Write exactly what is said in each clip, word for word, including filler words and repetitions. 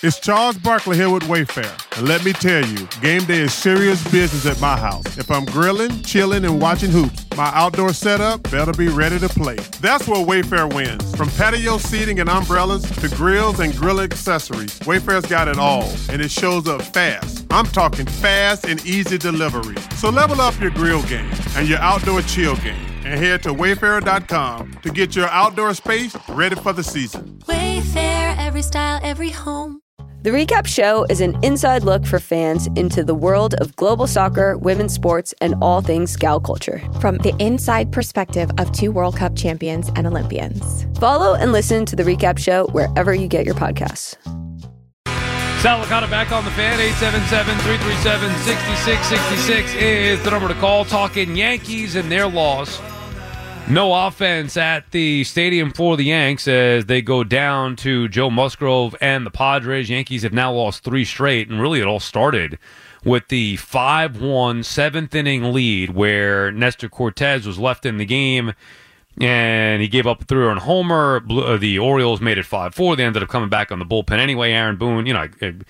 It's Charles Barkley here with Wayfair. And let me tell you, game day is serious business at my house. If I'm grilling, chilling, and watching hoops, my outdoor setup better be ready to play. That's where Wayfair wins. From patio seating and umbrellas to grills and grill accessories, Wayfair's got it all, and it shows up fast. I'm talking fast and easy delivery. So level up your grill game and your outdoor chill game, and head to wayfair dot com to get your outdoor space ready for the season. Wayfair, every style, every home. The Recap Show is an inside look for fans into the world of global soccer, women's sports, and all things gal culture. From the inside perspective of two World Cup champions and Olympians. Follow and listen to The Recap Show wherever you get your podcasts. Sal Licata back on the Fan. Eight seven seven, three three seven, six six six six is the number to call. Talking Yankees and their loss. No offense at the stadium for the Yanks as they go down to Joe Musgrove and the Padres. Yankees have now lost three straight, and really it all started with the five one seventh inning lead where Nestor Cortez was left in the game, and he gave up a three-run homer. The Orioles made it five four. They ended up coming back on the bullpen anyway. Aaron Boone, you know,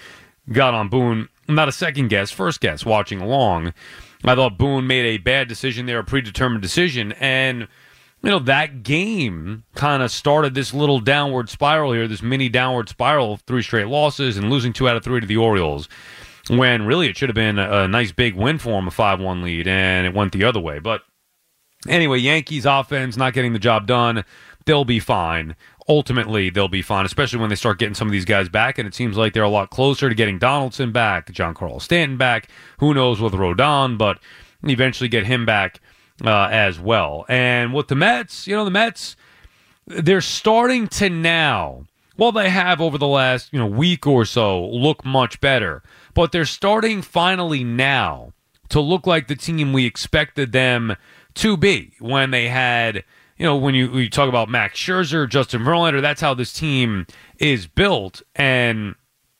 got on Boone, not a second guess, first guess, watching along. I thought Boone made a bad decision there, a predetermined decision, and you know, that game kind of started this little downward spiral here, this mini downward spiral of three straight losses and losing two out of three to the Orioles, when really it should have been a, a nice big win for them, a five one lead, and it went the other way. But anyway, Yankees offense not getting the job done. They'll be fine. Ultimately, they'll be fine, especially when they start getting some of these guys back, and it seems like they're a lot closer to getting Donaldson back, Giancarlo Stanton back. Who knows with Rodon, but eventually get him back Uh, as well. And with the Mets, you know, the Mets, they're starting to now, well, they have over the last, you know, week or so, look much better. But they're starting finally now to look like the team we expected them to be when they had, you know, when you, when you talk about Max Scherzer, Justin Verlander, that's how this team is built. And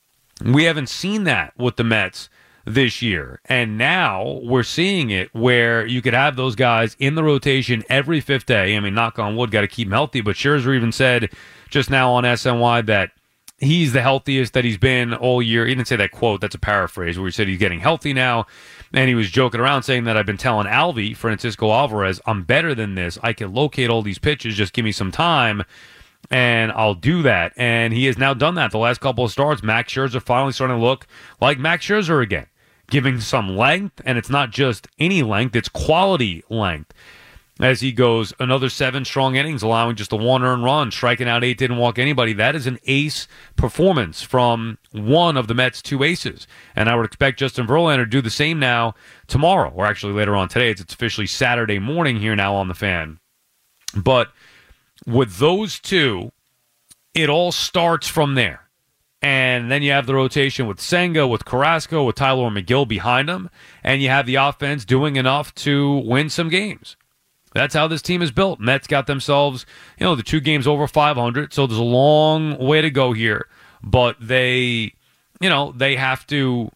we haven't seen that with the Mets this year. And now we're seeing it where you could have those guys in the rotation every fifth day. I mean, knock on wood, got to keep them healthy. But Scherzer even said just now on S N Y that he's the healthiest that he's been all year. He didn't say that quote. That's a paraphrase where he said he's getting healthy now. And he was joking around saying that I've been telling Alvy, Francisco Alvarez, I'm better than this. I can locate all these pitches. Just give me some time and I'll do that. And he has now done that the last couple of starts. Max Scherzer finally starting to look like Max Scherzer again, giving some length, and it's not just any length, it's quality length. As he goes another seven strong innings, allowing just a one earned run, striking out eight, didn't walk anybody. That is an ace performance from one of the Mets' two aces. And I would expect Justin Verlander to do the same now tomorrow, or actually later on today. It's, it's officially Saturday morning here now on the Fan. But with those two, it all starts from there. And then you have the rotation with Senga, with Carrasco, with Tyler McGill behind them, and you have the offense doing enough to win some games. That's how this team is built. Mets got themselves, you know, the two games over five hundred, so there's a long way to go here. But they, you know, they have to,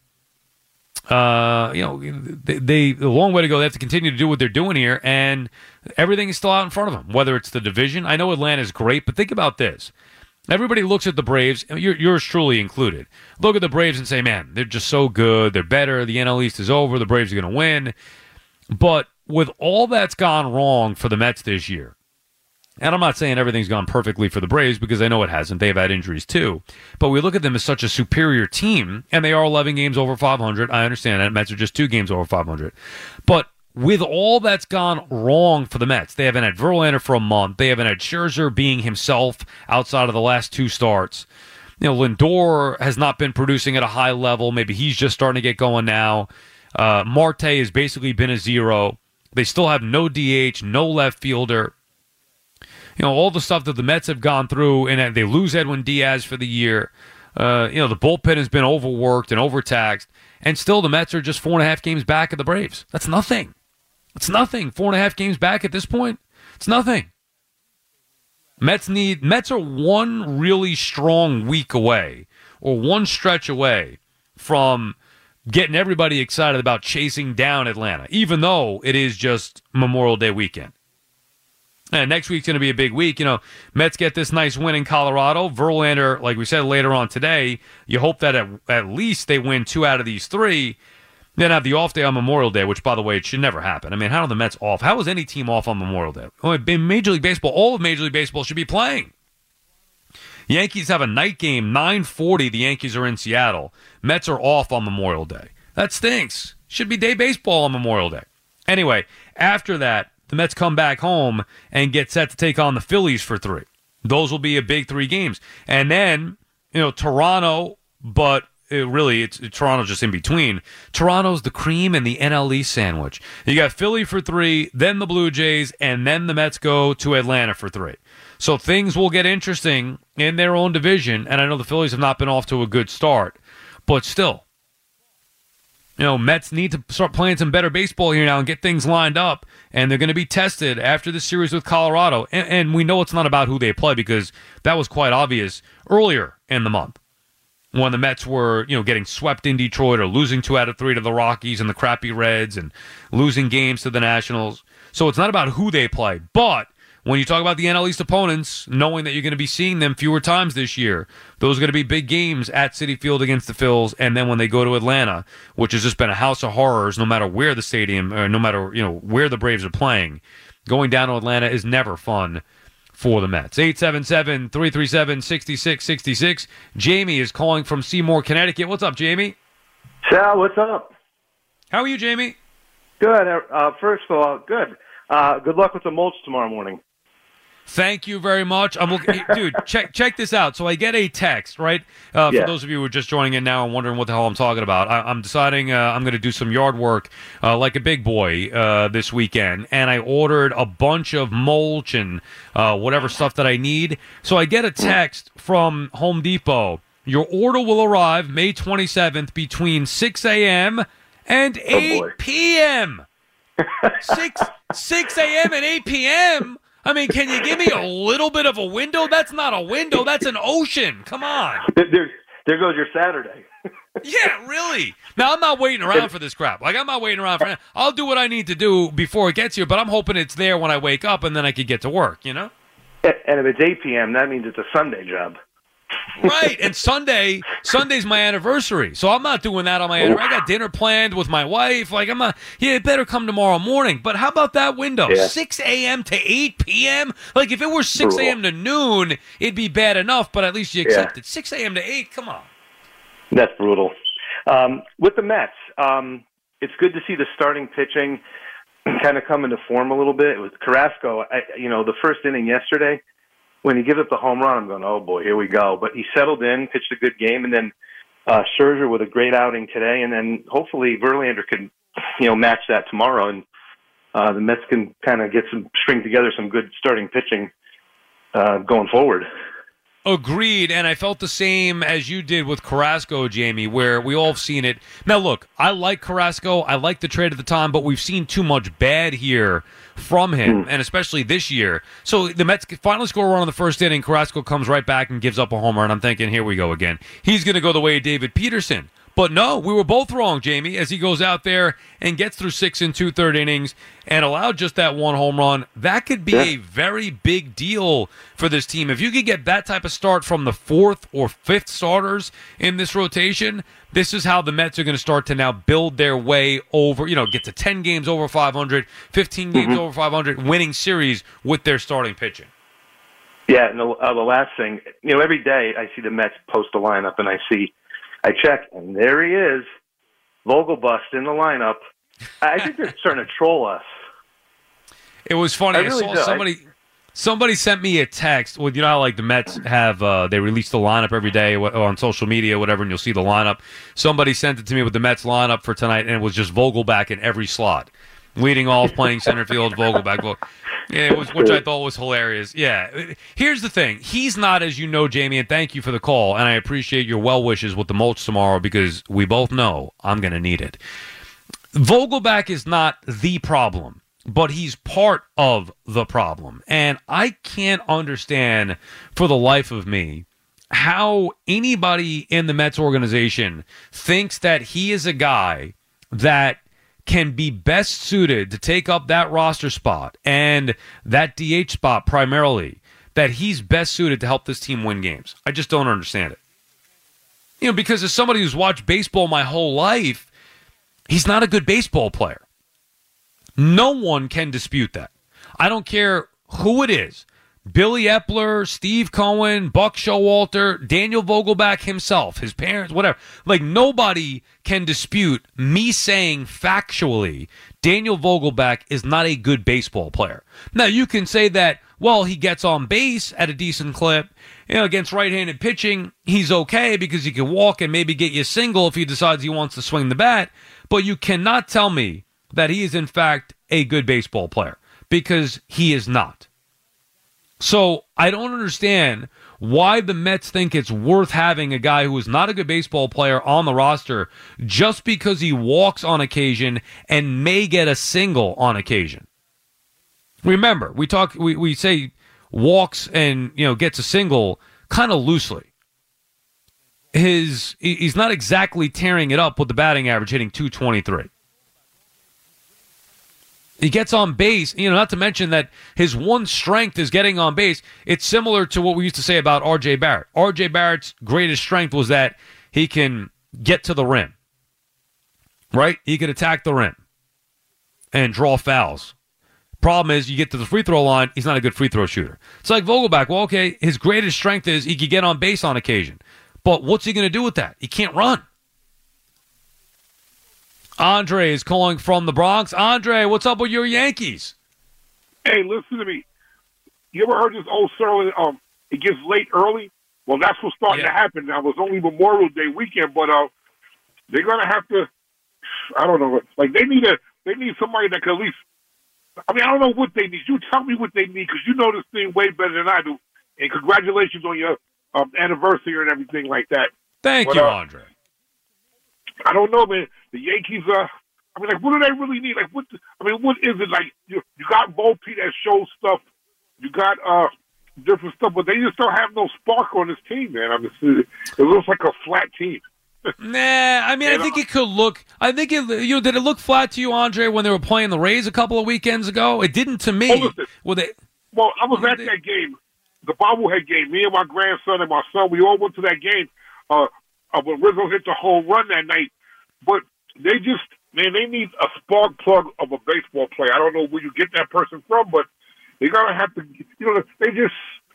uh, you know, they, they a long way to go. They have to continue to do what they're doing here, and everything is still out in front of them, whether it's the division. I know Atlanta is great, but think about this. Everybody looks at the Braves, yours truly included. Look at the Braves and say, man, they're just so good. They're better. The N L East is over. The Braves are going to win. But with all that's gone wrong for the Mets this year, and I'm not saying everything's gone perfectly for the Braves because I know it hasn't. They've had injuries too. But we look at them as such a superior team, and they are eleven games over five hundred. I understand that. Mets are just two games over five hundred. But with all that's gone wrong for the Mets, they haven't had Verlander for a month. They haven't had Scherzer being himself outside of the last two starts. You know, Lindor has not been producing at a high level. Maybe he's just starting to get going now. Uh, Marte has basically been a zero. They still have no D H, no left fielder. You know, all the stuff that the Mets have gone through, and they lose Edwin Diaz for the year. Uh, you know, the bullpen has been overworked and overtaxed, and still the Mets are just four and a half games back of the Braves. That's nothing. It's nothing. Four and a half games back at this point. It's nothing. Mets need Mets are one really strong week away, or one stretch away from getting everybody excited about chasing down Atlanta, even though it is just Memorial Day weekend. And next week's going to be a big week. You know, Mets get this nice win in Colorado. Verlander, like we said later on today, you hope that at, at least they win two out of these three. Then have the off day on Memorial Day, which, by the way, it should never happen. I mean, how are the Mets off? How is any team off on Memorial Day? In Major League Baseball, all of Major League Baseball should be playing. Yankees have a night game, nine forty. The Yankees are in Seattle. Mets are off on Memorial Day. That stinks. Should be day baseball on Memorial Day. Anyway, after that, the Mets come back home and get set to take on the Phillies for three. Those will be a big three games. And then, you know, Toronto, but it really, it's it, Toronto's just in between. Toronto's the cream and the N L East sandwich. You got Philly for three, then the Blue Jays, and then the Mets go to Atlanta for three. So things will get interesting in their own division, and I know the Phillies have not been off to a good start, but still, you know, Mets need to start playing some better baseball here now and get things lined up, and they're going to be tested after the series with Colorado, and, and we know it's not about who they play because that was quite obvious earlier in the month when the Mets were, you know, getting swept in Detroit or losing two out of three to the Rockies and the crappy Reds and losing games to the Nationals. So it's not about who they play. But when you talk about the N L East opponents, knowing that you're going to be seeing them fewer times this year, those are going to be big games at Citi Field against the Phils. And then when they go to Atlanta, which has just been a house of horrors, no matter where the stadium, or no matter, you know, where the Braves are playing, going down to Atlanta is never fun for the Mets. eight seven seven, three three seven, six six six six. Jamie is calling from Seymour, Connecticut. What's up, Jamie? Sal, what's up? How are you, Jamie? Good. Uh, first of all, good. Uh, good luck with the mulch tomorrow morning. Thank you very much. I'm looking, dude. Check check this out. So I get a text, right? Uh, for yeah. those of you who are just joining in now and wondering what the hell I'm talking about, I, I'm deciding uh, I'm going to do some yard work uh, like a big boy uh, this weekend, and I ordered a bunch of mulch and uh, whatever stuff that I need. So I get a text from Home Depot. Your order will arrive May twenty-seventh between six a.m. and eight p.m. six six a.m. and eight p.m. I mean, can you give me a little bit of a window? That's not a window. That's an ocean. Come on. There, there goes your Saturday. Yeah, really. Now, I'm not waiting around for this crap. Like, I'm not waiting around for it. I'll do what I need to do before it gets here, but I'm hoping it's there when I wake up, and then I could get to work, you know? And if it's eight p.m., that means it's a Sunday job. Right, and Sunday, Sunday's my anniversary, so I'm not doing that on my anniversary. I got dinner planned with my wife. Like, I'm not, yeah, it better come tomorrow morning. But how about that window? Yeah. six a.m. to eight p.m.? Like, if it were six a.m. to noon, it'd be bad enough, but at least you accept yeah. it. six a.m. to eight, come on. That's brutal. Um, with the Mets, um, it's good to see the starting pitching kind of come into form a little bit. With Carrasco, I, you know, the first inning yesterday, when he gives up the home run, I'm going, oh, boy, here we go. But he settled in, pitched a good game, and then uh, Scherzer with a great outing today, and then hopefully Verlander can, you know, match that tomorrow, and uh, the Mets can kind of get some string together some good starting pitching uh, going forward. Agreed, and I felt the same as you did with Carrasco, Jamie, where we all have seen it. Now, look, I like Carrasco. I like the trade at the time, but we've seen too much bad here from him, mm. and especially this year. So the Mets finally score a run in the first inning. Carrasco comes right back and gives up a homer, and I'm thinking, here we go again. He's going to go the way of David Peterson. But no, we were both wrong, Jamie, as he goes out there and gets through six and two-third innings and allowed just that one home run. That could be yeah. a very big deal for this team. If you could get that type of start from the fourth or fifth starters in this rotation, this is how the Mets are going to start to now build their way over, you know, get to ten games over five hundred, fifteen games mm-hmm. over five hundred, winning series with their starting pitching. Yeah, and the, uh, the last thing, you know, every day I see the Mets post a lineup and I see I check, and there he is, Vogelbust in the lineup. I think they're starting to troll us. It was funny. I, I really saw do. somebody somebody sent me a text. Well, you know how like the Mets have uh, they release the lineup every day on social media, whatever, and you'll see the lineup. Somebody sent it to me with the Mets lineup for tonight, and it was just Vogelback in every slot, leading off, playing center field, Vogelback. Yeah, it was, which I thought was hilarious. Yeah. Here's the thing. He's not, as you know, Jamie, and thank you for the call, and I appreciate your well wishes with the mulch tomorrow because we both know I'm going to need it. Vogelback is not the problem, but he's part of the problem. And I can't understand for the life of me how anybody in the Mets organization thinks that he is a guy that can be best suited to take up that roster spot and that D H spot primarily, that he's best suited to help this team win games. I just don't understand it. You know, because as somebody who's watched baseball my whole life, he's not a good baseball player. No one can dispute that. I don't care who it is. Billy Epler, Steve Cohen, Buck Showalter, Daniel Vogelbach himself, his parents, whatever. Like, nobody can dispute me saying factually Daniel Vogelbach is not a good baseball player. Now, you can say that, well, he gets on base at a decent clip. You know, against right-handed pitching, he's okay because he can walk and maybe get you a single if he decides he wants to swing the bat. But you cannot tell me that he is, in fact, a good baseball player, because he is not. So I don't understand why the Mets think it's worth having a guy who is not a good baseball player on the roster just because he walks on occasion and may get a single on occasion. Remember, we talk, we, we say walks and, you know, gets a single kind of loosely. His he's not exactly tearing it up with the batting average, hitting two twenty-three. He gets on base, you know, not to mention that his one strength is getting on base. It's similar to what we used to say about R J Barrett. R J Barrett's greatest strength was that he can get to the rim, right? He can attack the rim and draw fouls. Problem is, you get to the free throw line, he's not a good free throw shooter. It's like Vogelbach. Well, okay, his greatest strength is he can get on base on occasion. But what's he going to do with that? He can't run. Andre is calling from the Bronx. Andre, what's up with your Yankees? Hey, listen to me. You ever heard this old saying, um, it gets late early? Well, that's what's starting yeah. to happen now. It was only Memorial Day weekend, but uh, they're going to have to, I don't know, like they need a, they need somebody that can at least, I mean, I don't know what they need. You tell me what they need, because you know this thing way better than I do. And congratulations on your um, anniversary and everything like that. Thank but, you, uh, Andre. I don't know, man. The Yankees, uh, I mean, like, what do they really need? Like, what? The, I mean, what is it? Like, you, you got Volpe that shows stuff. You got uh, different stuff, but they just don't have no spark on this team, man. I mean, it, it looks like a flat team. Nah, I mean, and, I think uh, it could look. I think it. You know, did it look flat to you, Andre, when they were playing the Rays a couple of weekends ago? It didn't to me. Oh, listen, well, they, well, I was at they, that game, the bobblehead game. Me and my grandson and my son, we all went to that game. Uh, uh, when Rizzo hit the home run that night, but they just, man, they need a spark plug of a baseball player. I don't know where you get that person from, but they're gonna have to. You know, they just,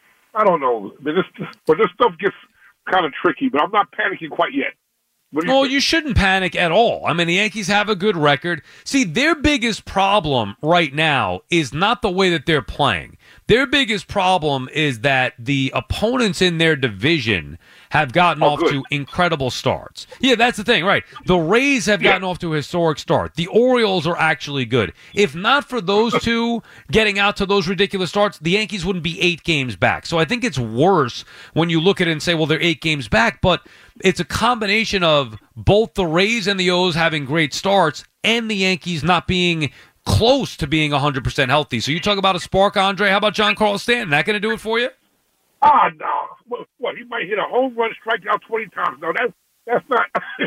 I don't know. This, but this stuff gets kind of tricky. But I'm not panicking quite yet. You well, think? You shouldn't panic at all. I mean, the Yankees have a good record. See, their biggest problem right now is not the way that they're playing. Their biggest problem is that the opponents in their division have gotten oh, off good. to incredible starts. Yeah, that's the thing, right? The Rays have yeah. gotten off to a historic start. The Orioles are actually good. If not for those two getting out to those ridiculous starts, the Yankees wouldn't be eight games back. So I think it's worse when you look at it and say, well, they're eight games back. But it's a combination of both the Rays and the O's having great starts and the Yankees not being close to being one hundred percent healthy. So you talk about a spark, Andre. How about Giancarlo Stanton? That going to do it for you? Ah, no. What, what, he might hit a home run, strike out twenty times. No, that's, that's not.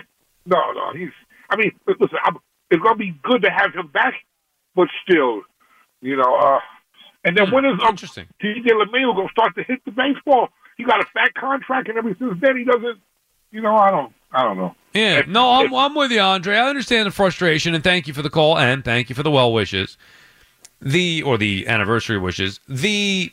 no, no. He's, I mean, listen, I'm, it's going to be good to have him back, but still, you know. Uh, and then hmm, when is um, interesting. T J LeMahieu going to start to hit the baseball? He got a fat contract and everything. Since then, he doesn't, you know, I don't, I don't know. Yeah, It, no, I'm, it, I'm with you, Andre. I understand the frustration, and thank you for the call, and thank you for the well wishes, the or the anniversary wishes. The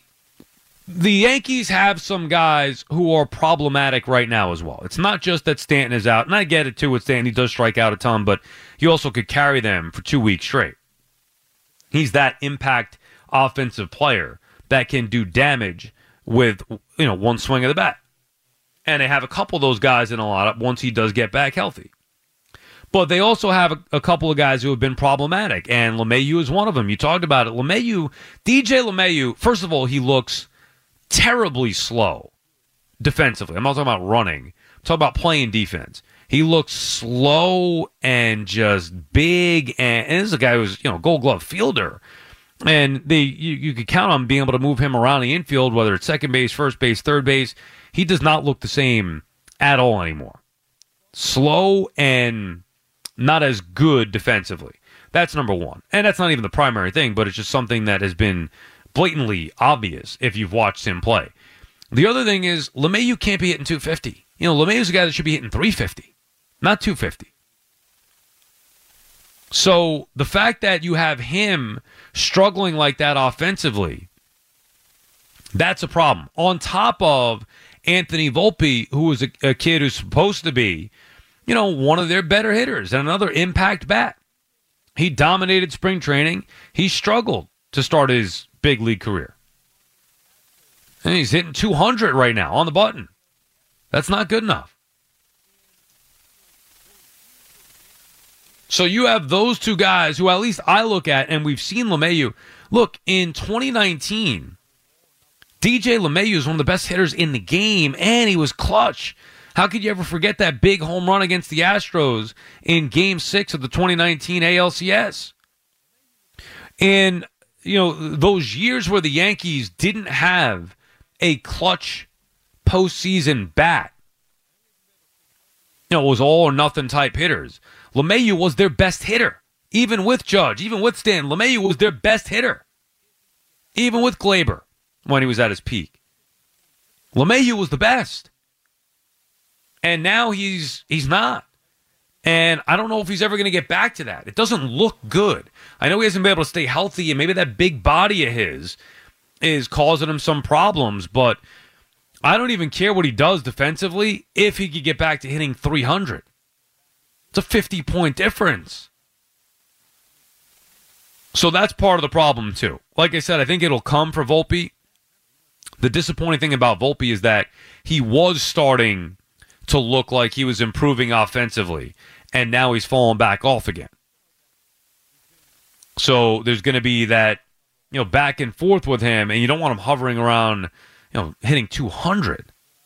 the Yankees have some guys who are problematic right now as well. It's not just that Stanton is out, and I get it too with Stanton. He does strike out a ton, but he also could carry them for two weeks straight. He's that impact offensive player that can do damage with, you know, one swing of the bat. And they have a couple of those guys in a lineup once he does get back healthy. But they also have a, a couple of guys who have been problematic, and LeMahieu is one of them. You talked about it. LeMahieu, D J LeMahieu, first of all, he looks terribly slow defensively. I'm not talking about running. I'm talking about playing defense. He looks slow and just big, and, and this is a guy who's, you know, Gold Glove fielder. And they you, you could count on being able to move him around the infield, whether it's second base, first base, third base. He does not look the same at all anymore. Slow and not as good defensively. That's number one. And that's not even the primary thing, but it's just something that has been blatantly obvious if you've watched him play. The other thing is LeMahieu can't be hitting two fifty. You know, LeMahieu's a guy that should be hitting three fifty, not two fifty. So the fact that you have him struggling like that offensively, that's a problem. On top of Anthony Volpe, who is a, a kid who's supposed to be, you know, one of their better hitters and another impact bat. He dominated spring training. He struggled to start his big league career. And he's hitting two hundred right now on the button. That's not good enough. So you have those two guys who at least I look at, and we've seen LeMahieu. Look, in twenty nineteen, D J LeMahieu is one of the best hitters in the game, and he was clutch. How could you ever forget that big home run against the Astros in Game six of the twenty nineteen A L C S? And, you know, those years where the Yankees didn't have a clutch postseason bat, you know, it was all or nothing type hitters. LeMahieu was their best hitter. Even with Judge, even with Stanton, LeMahieu was their best hitter. Even with Gleyber when he was at his peak. LeMahieu was the best. And now he's he's not. And I don't know if he's ever going to get back to that. It doesn't look good. I know he hasn't been able to stay healthy, and maybe that big body of his is causing him some problems, but I don't even care what he does defensively if he could get back to hitting three hundred. It's a fifty-point difference. So that's part of the problem, too. Like I said, I think it'll come for Volpe. The disappointing thing about Volpe is that he was starting to look like he was improving offensively, and now he's falling back off again. So there's going to be that, you know, back and forth with him, and you don't want him hovering around, you know, hitting two hundred.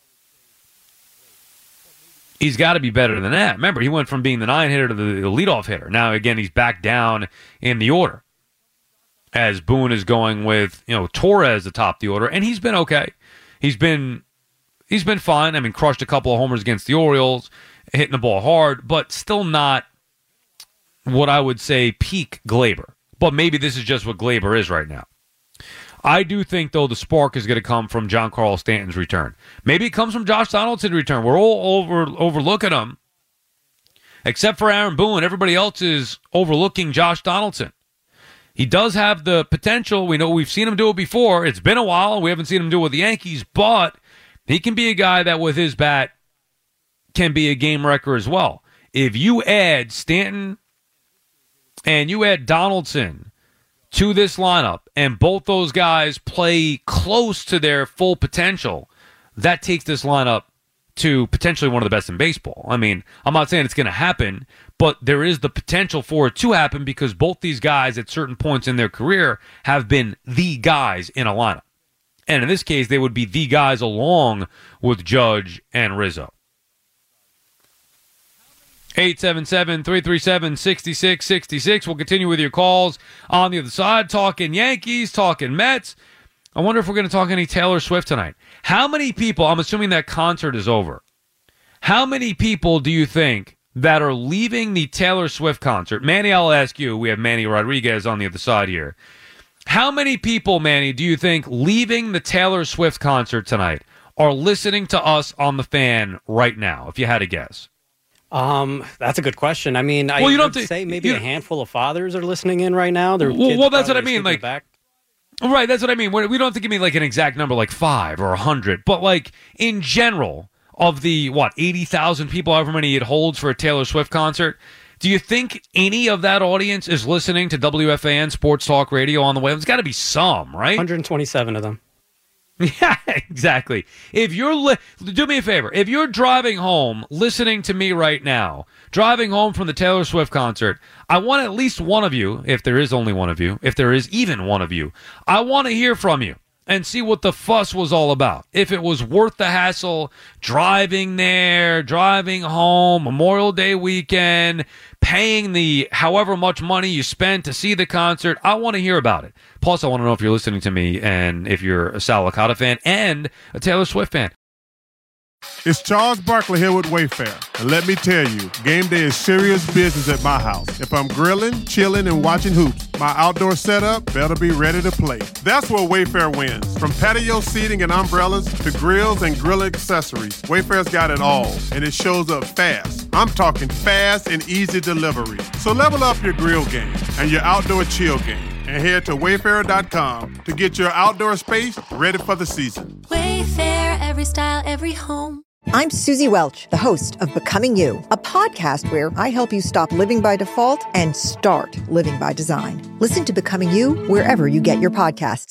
He's got to be better than that. Remember, he went from being the nine hitter to the, the leadoff hitter. Now, again, he's back down in the order as Boone is going with, you know, Torres atop the order, and he's been okay. He's been he's been fine. I mean, crushed a couple of homers against the Orioles, hitting the ball hard, but still not what I would say peak Gleyber. But maybe this is just what Gleyber is right now. I do think, though, the spark is going to come from Giancarlo Stanton's return. Maybe it comes from Josh Donaldson's return. We're all over overlooking him. Except for Aaron Boone. Everybody else is overlooking Josh Donaldson. He does have the potential. We know we've seen him do it before. It's been a while. We haven't seen him do it with the Yankees. But he can be a guy that, with his bat, can be a game wrecker as well. If you add Stanton and you add Donaldson to this lineup, and both those guys play close to their full potential, that takes this lineup to potentially one of the best in baseball. I mean, I'm not saying it's going to happen, but there is the potential for it to happen because both these guys at certain points in their career have been the guys in a lineup. And in this case, they would be the guys along with Judge and Rizzo. eight seven seven, three three seven, six six six six. We'll continue with your calls on the other side, talking Yankees, talking Mets. I wonder if we're going to talk any Taylor Swift tonight. How many people, I'm assuming that concert is over, how many people do you think that are leaving the Taylor Swift concert? Manny, I'll ask you. We have Manny Rodriguez on the other side here. How many people, Manny, do you think leaving the Taylor Swift concert tonight are listening to us on The Fan right now, if you had to guess? Um, that's a good question. I mean, I well, you would don't say maybe you, a handful of fathers are listening in right now. Their well, kids well that's what I mean. Like, back. Right, that's what I mean. We don't have to give me like an exact number, like five or a hundred, but like in general, of the what eighty thousand people, however many it holds for a Taylor Swift concert, do you think any of that audience is listening to W F A N Sports Talk Radio on the way? There's got to be some, right? one hundred twenty-seven of them. Yeah, exactly. If you're li- do me a favor. If you're driving home, listening to me right now, driving home from the Taylor Swift concert, I want at least one of you, if there is only one of you, if there is even one of you, I want to hear from you and see what the fuss was all about. If it was worth the hassle, driving there, driving home, Memorial Day weekend, paying the however much money you spent to see the concert. I want to hear about it. Plus, I want to know if you're listening to me and if you're a Sal Licata fan and a Taylor Swift fan. It's Charles Barkley here with Wayfair. And let me tell you, game day is serious business at my house. If I'm grilling, chilling, and watching hoops, my outdoor setup better be ready to play. That's where Wayfair wins. From patio seating and umbrellas to grills and grill accessories, Wayfair's got it all, and it shows up fast. I'm talking fast and easy delivery. So level up your grill game and your outdoor chill game, and head to wayfair dot com to get your outdoor space ready for the season. Wayfair, every style, every home. I'm Susie Welch, the host of Becoming You, a podcast where I help you stop living by default and start living by design. Listen to Becoming You wherever you get your podcasts.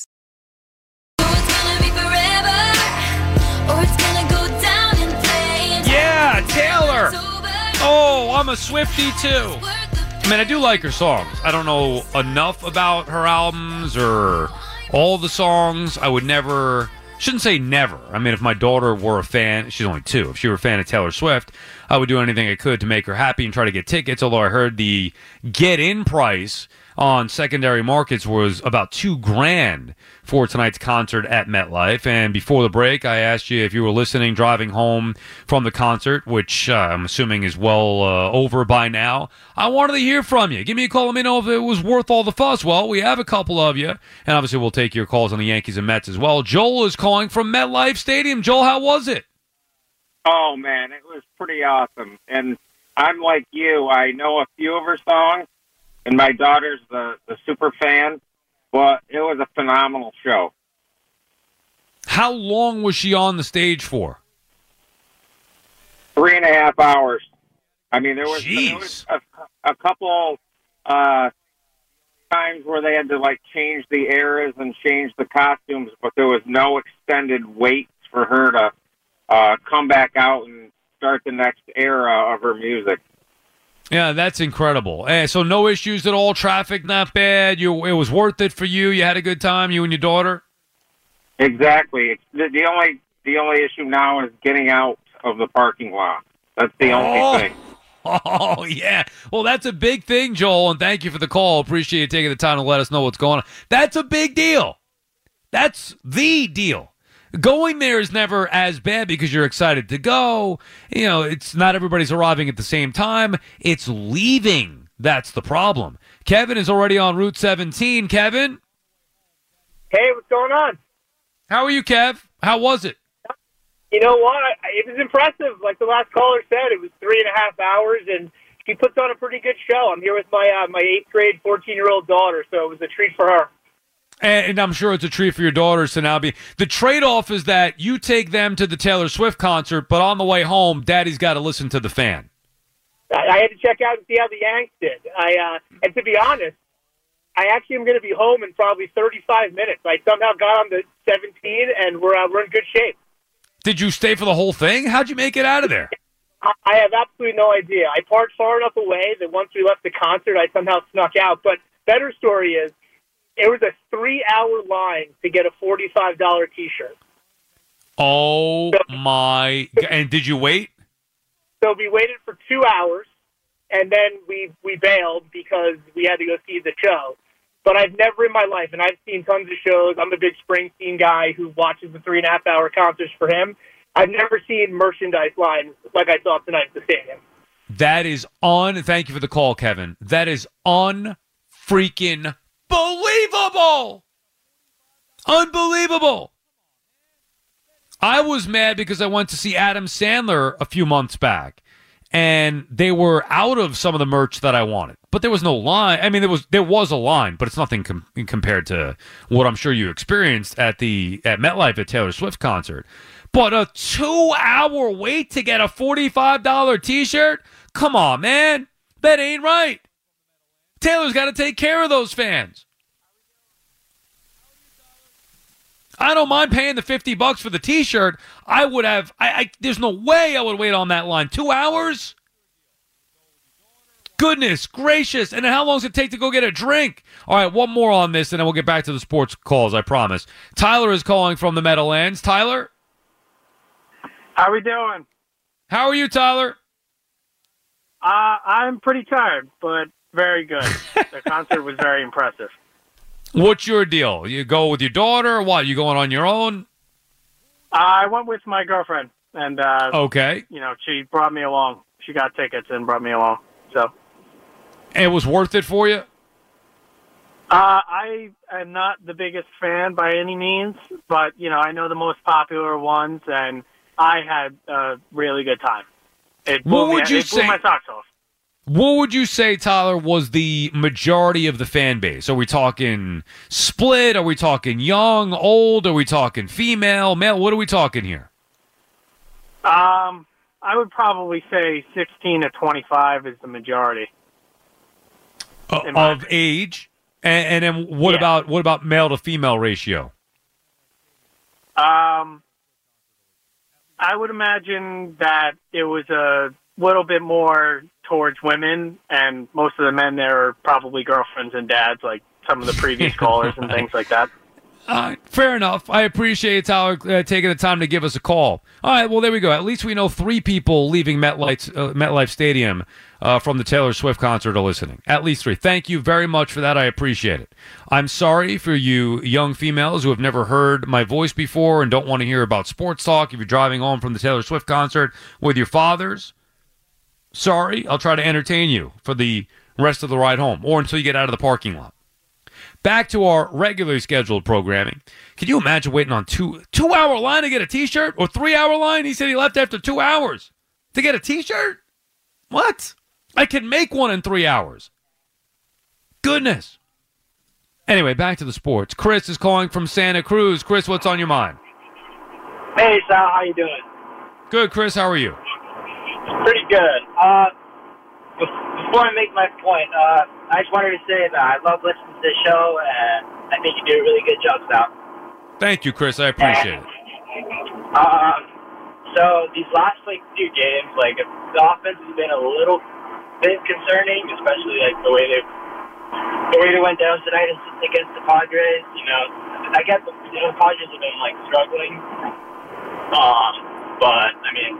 Yeah, Taylor. Oh, I'm a Swiftie too. I mean, I do like her songs. I don't know enough about her albums or all the songs. I would never, shouldn't say never. I mean, if my daughter were a fan, she's only two. If she were a fan of Taylor Swift, I would do anything I could to make her happy and try to get tickets, although I heard the get-in price on secondary markets was about two grand for tonight's concert at MetLife. And before the break, I asked you if you were listening driving home from the concert, which uh, I'm assuming is well uh, over by now. I wanted to hear from you. Give me a call. Let me know if it was worth all the fuss. Well, we have a couple of you, and obviously we'll take your calls on the Yankees and Mets as well. Joel is calling from MetLife Stadium. Joel, how was it? Oh, man, it was pretty awesome. And I'm like you. I know a few of her songs. And my daughter's the, the super fan, but it was a phenomenal show. How long was she on the stage for? Three and a half hours. I mean, there was, there was a, a couple uh, times where they had to, like, change the eras and change the costumes, but there was no extended wait for her to uh, come back out and start the next era of her music. Yeah, that's incredible. Eh, so no issues at all. Traffic not bad. You, it was worth it for you. You had a good time. You and your daughter. Exactly. The, the only the only issue now is getting out of the parking lot. That's the only oh. thing. Oh yeah. Well, that's a big thing, Joel. And thank you for the call. Appreciate you taking the time to let us know what's going on. That's a big deal. That's the deal. Going there is never as bad because you're excited to go. You know, it's not everybody's arriving at the same time. It's leaving. That's the problem. Kevin is already on Route seventeen. Kevin? Hey, what's going on? How are you, Kev? How was it? You know what? It was impressive. Like the last caller said, it was three and a half hours, and she puts on a pretty good show. I'm here with my uh, my eighth grade fourteen-year-old daughter, so it was a treat for her. And I'm sure it's a treat for your daughters to now be. The trade-off is that you take them to the Taylor Swift concert, but on the way home, Daddy's got to listen to the fan. I had to check out and see how the Yanks did. I uh, and to be honest, I actually am going to be home in probably thirty-five minutes. I somehow got on the seventeen, and we're uh, we're in good shape. Did you stay for the whole thing? How'd you make it out of there? I have absolutely no idea. I parked far enough away that once we left the concert, I somehow snuck out. But better story is, it was a three-hour line to get a forty-five dollars T-shirt. Oh, so, my... And did you wait? So we waited for two hours, and then we, we bailed because we had to go see the show. But I've never in my life, and I've seen tons of shows. I'm a big Springsteen guy who watches the three-and-a-half-hour concerts for him. I've never seen merchandise lines like I saw tonight at the stadium. That is un... Thank you for the call, Kevin. That is un-freaking... Unbelievable! Unbelievable! I was mad because I went to see Adam Sandler a few months back, and they were out of some of the merch that I wanted. But there was no line. I mean, there was there was a line, but it's nothing com- compared to what I'm sure you experienced at the at MetLife at Taylor Swift concert. But a two-hour wait to get a forty-five dollars T-shirt? Come on, man. That ain't right. Taylor's got to take care of those fans. I don't mind paying the fifty bucks for the T-shirt. I would have, I, I, there's no way I would wait on that line. Two hours? Goodness gracious. And then how long does it take to go get a drink? All right, one more on this, and then we'll get back to the sports calls, I promise. Tyler is calling from the Meadowlands. Tyler? How we doing? How are you, Tyler? Uh, I'm pretty tired, but very good. The concert was very impressive. What's your deal? You go with your daughter or what? You going on your own? Uh, I went with my girlfriend. and uh, okay, you know, she brought me along. She got tickets and brought me along. So, and it was worth it for you. Uh, I am not the biggest fan by any means, but, you know, I know the most popular ones, and I had a really good time. It blew, What me, would you it blew say- my socks off. What would you say, Tyler, was the majority of the fan base? Are we talking split? Are we talking young, old? Are we talking female, male? What are we talking here? Um, I would probably say sixteen to twenty-five is the majority. Uh, In my of age? And, and then what Yeah. about what about male to female ratio? Um, I would imagine that it was a little bit more towards women, and most of the men there are probably girlfriends and dads, like some of the previous callers and things like that. Uh, fair enough. I appreciate Tyler uh, taking the time to give us a call. All right, well, there we go. At least we know three people leaving MetLife, uh, MetLife Stadium uh, from the Taylor Swift concert are listening. At least three. Thank you very much for that. I appreciate it. I'm sorry for you young females who have never heard my voice before and don't want to hear about sports talk. If you're driving home from the Taylor Swift concert with your fathers, sorry. I'll try to entertain you for the rest of the ride home or until you get out of the parking lot. Back to our regularly scheduled programming. Can you imagine waiting on two two hour line to get a T-shirt or three hour line? He said he left after two hours to get a T-shirt. What? I can make one in three hours. Goodness. Anyway, back to the sports. Chris is calling from Santa Cruz. Chris, what's on your mind? Hey, Sal, how you doing? Good, Chris. How are you? Pretty good. Uh, before I make my point, uh, I just wanted to say that I love listening to this show, and I think you do a really good job, Sal. Thank you, Chris. I appreciate it. Um, so these last like two games, like the offense has been a little bit concerning, especially like the way they the way they went down tonight against the Padres. You know, I get the you know the Padres have been like struggling, um, but I mean,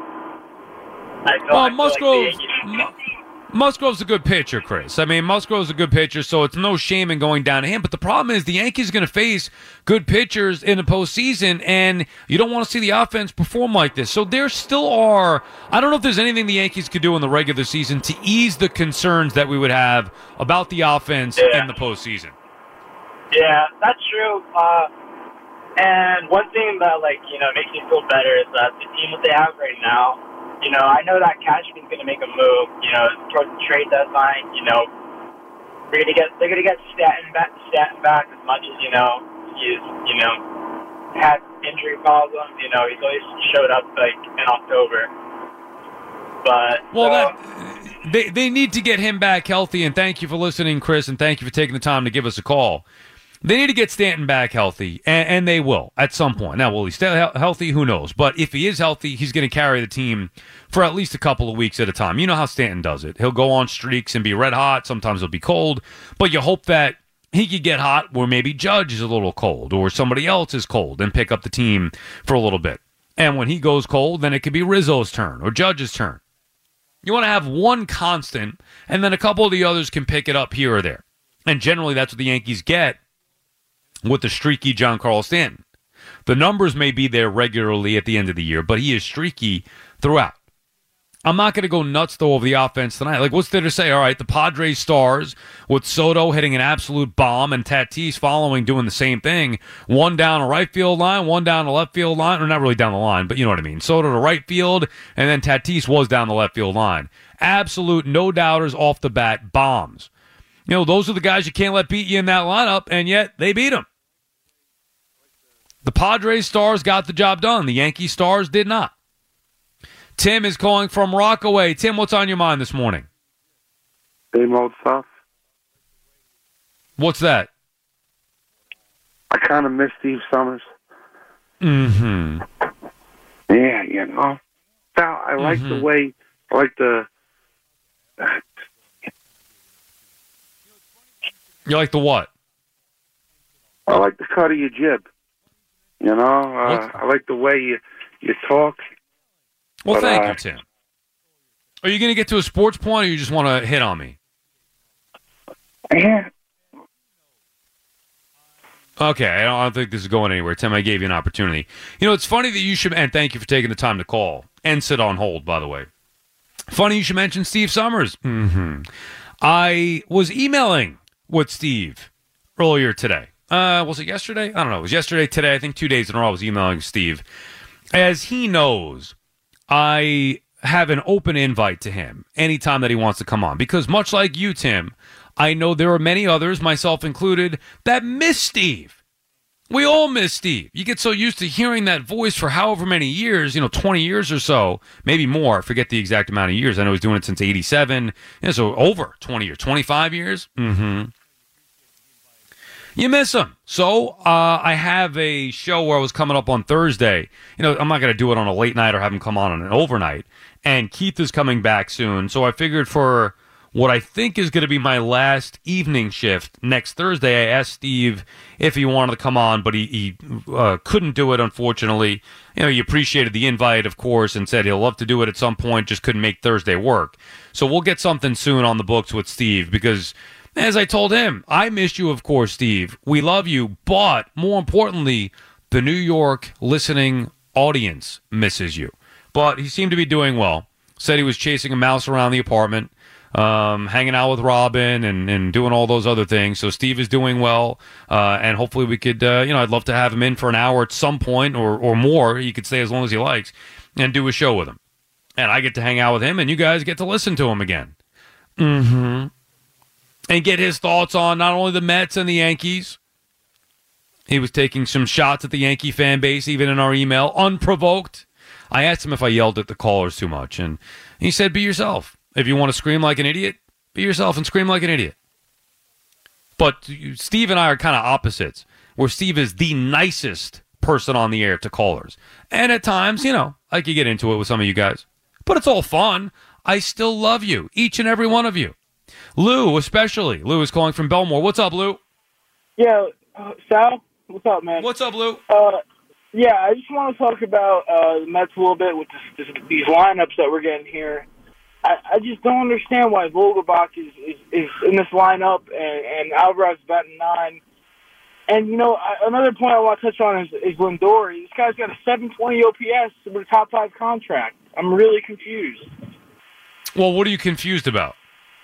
I feel, Well, I feel Musgrove's, like the Yankees. Mu- Musgrove's a good pitcher, Chris. I mean, Musgrove's a good pitcher, so it's no shame in going down to him. But the problem is the Yankees are going to face good pitchers in the postseason, and you don't want to see the offense perform like this. So there still are – I don't know if there's anything the Yankees could do in the regular season to ease the concerns that we would have about the offense Yeah. in the postseason. Yeah, that's true. Uh, and one thing that, like, you know, makes me feel better is that the team that they have right now, you know, I know that Cashman's going to make a move, you know, towards the trade deadline. You know, we're going to get, they're going to get Stanton back, Stanton back as much as, you know, he's, you know, had injury problems. You know, he's always showed up, like, in October. But, Well, so, that, they, they need to get him back healthy, and thank you for listening, Chris, and thank you for taking the time to give us a call. They need to get Stanton back healthy, and, and they will at some point. Now, will he stay he- healthy? Who knows? But if he is healthy, he's going to carry the team for at least a couple of weeks at a time. You know how Stanton does it. He'll go on streaks and be red hot. Sometimes he'll be cold. But you hope that he could get hot where maybe Judge is a little cold or somebody else is cold and pick up the team for a little bit. And when he goes cold, then it could be Rizzo's turn or Judge's turn. You want to have one constant, and then a couple of the others can pick it up here or there. And generally, that's what the Yankees get with the streaky Giancarlo Stanton. The numbers may be there regularly at the end of the year, but he is streaky throughout. I'm not going to go nuts, though, over the offense tonight. Like, what's there to say? All right, the Padres stars with Soto hitting an absolute bomb and Tatis following doing the same thing. One down a right field line, one down a left field line, or not really down the line, but you know what I mean. Soto to right field, and then Tatis was down the left field line. Absolute no-doubters off the bat bombs. You know, those are the guys you can't let beat you in that lineup, and yet they beat them. The Padres stars got the job done. The Yankees stars did not. Tim is calling from Rockaway. Tim, what's on your mind this morning? Same old stuff. What's that? I kind of miss Steve Summers. Mm-hmm. Yeah, you know. Sal, I like Mm-hmm. the way, I like the, You like the what? I like the cut of your jib. You know, uh, I like the way you, you talk. Well, But, thank uh, you, Tim. Are you going to get to a sports point, or you just want to hit on me? Yeah. Okay, I don't, I don't think this is going anywhere. Tim, I gave you an opportunity. You know, it's funny that you should, and thank you for taking the time to call and sit on hold, by the way. Funny you should mention Steve Summers. Mm-hmm. I was emailing with Steve earlier today. Uh, was it yesterday? I don't know. It was yesterday, today. I think two days in a row I was emailing Steve. As he knows, I have an open invite to him anytime that he wants to come on. Because much like you, Tim, I know there are many others, myself included, that miss Steve. We all miss Steve. You get so used to hearing that voice for however many years, you know, twenty years or so, maybe more. I forget the exact amount of years. I know he's doing it since eighty-seven. You know, so over twenty years, twenty-five years. Mm-hmm. You miss him. So uh, I have a show where I was coming up on Thursday. You know, I'm not going to do it on a late night or have him come on on an overnight. And Keith is coming back soon. So I figured for what I think is going to be my last evening shift next Thursday, I asked Steve if he wanted to come on, but he, he uh, couldn't do it, unfortunately. You know, he appreciated the invite, of course, and said he'll love to do it at some point, just couldn't make Thursday work. So we'll get something soon on the books with Steve because, as I told him, I missed you, of course, Steve. We love you, but more importantly, the New York listening audience misses you. But he seemed to be doing well. Said he was chasing a mouse around the apartment. Um, hanging out with Robin and, and doing all those other things. So Steve is doing well, uh, and hopefully we could, uh, you know, I'd love to have him in for an hour at some point or, or more. He could stay as long as he likes and do a show with him. And I get to hang out with him, and you guys get to listen to him again. Mm-hmm. And get his thoughts on not only the Mets and the Yankees. He was taking some shots at the Yankee fan base, even in our email, unprovoked. I asked him if I yelled at the callers too much, and he said, be yourself. If you want to scream like an idiot, be yourself and scream like an idiot. But Steve and I are kind of opposites, where Steve is the nicest person on the air to callers. And at times, you know, I could get into it with some of you guys. But it's all fun. I still love you, each and every one of you. Lou, especially. Lou is calling from Belmore. What's up, Lou? Yeah, uh, Sal, what's up, man? What's up, Lou? Uh, yeah, I just want to talk about uh, the Mets a little bit with this, this, these lineups that we're getting here. I, I just don't understand why Vogelbach is, is, is in this lineup and, and Alvarez batting nine. And, you know, I, another point I want to touch on is, is Lindor. This guy's got a seven twenty O P S with a top five contract. I'm really confused. Well, what are you confused about?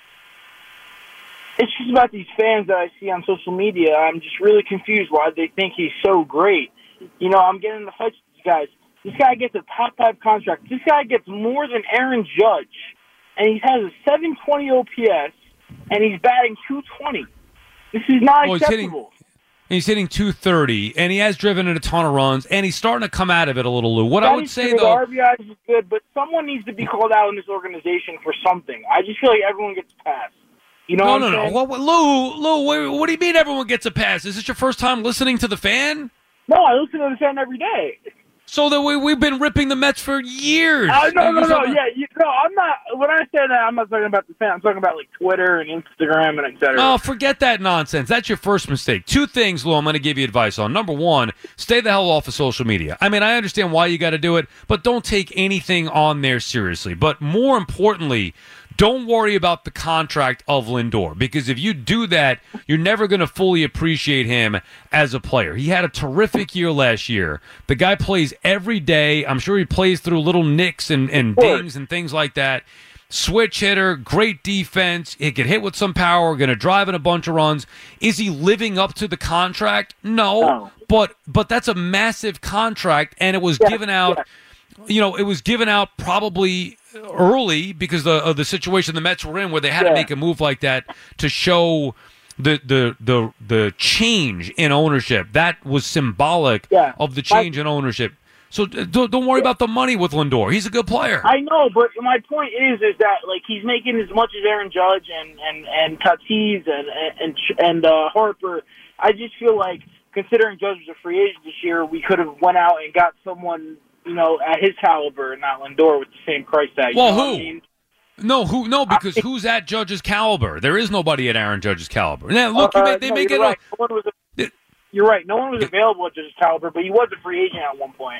It's just about these fans that I see on social media. I'm just really confused why they think he's so great. You know, I'm getting in the fights with these guys. This guy gets a top five contract. This guy gets more than Aaron Judge. And he has a seven twenty O P S, and he's batting two twenty. This is not well, acceptable. He's hitting, he's hitting two thirty, and he has driven in a ton of runs, and he's starting to come out of it a little, Lou. What that I would say, good. though... R B Is is good, but someone needs to be called out in this organization for something. I just feel like everyone gets a pass. You know no, what no, I'm no, saying? no. Well, Lou, Lou, what, what do you mean everyone gets a pass? Is this your first time listening to the Fan? No, I listen to the Fan every day. So that we, we've been ripping the Mets for years. Uh, no, no, no, talking- yeah, you, no, I'm not, when I say that, I'm not talking about the Fan. I'm talking about, like, Twitter and Instagram and et cetera. Oh, forget that nonsense. That's your first mistake. Two things, Lou, I'm going to give you advice on. Number one, stay the hell off of social media. I mean, I understand why you got to do it, but don't take anything on there seriously. But more importantly, don't worry about the contract of Lindor, because if you do that, you're never going to fully appreciate him as a player. He had a terrific year last year. The guy plays every day. I'm sure he plays through little nicks and, and dings and things like that. Switch hitter, great defense. He can hit with some power, going to drive in a bunch of runs. Is he living up to the contract? No, no. But but that's a massive contract, and it was yeah, given out, yeah. you know, it was given out probably early because the, of the situation the Mets were in, where they had yeah. to make a move like that to show the the the the change in ownership. That was symbolic yeah. of the change my, in ownership. So don't, don't worry yeah. about the money with Lindor. He's a good player. I know, but my point is is that like he's making as much as Aaron Judge and and and Tatis and and and uh, Harper. I just feel like, considering Judge was a free agent this year, we could have went out and got someone, you know, at his caliber and not Lindor with the same price tag. Well, you know who? I mean? No, who? No, because I, who's at Judge's caliber? There is nobody at Aaron Judge's caliber. Now, look, uh, you make, they no, make you're it. Right. No one was a, you're right. No one was available at Judge's caliber, but he was a free agent at one point.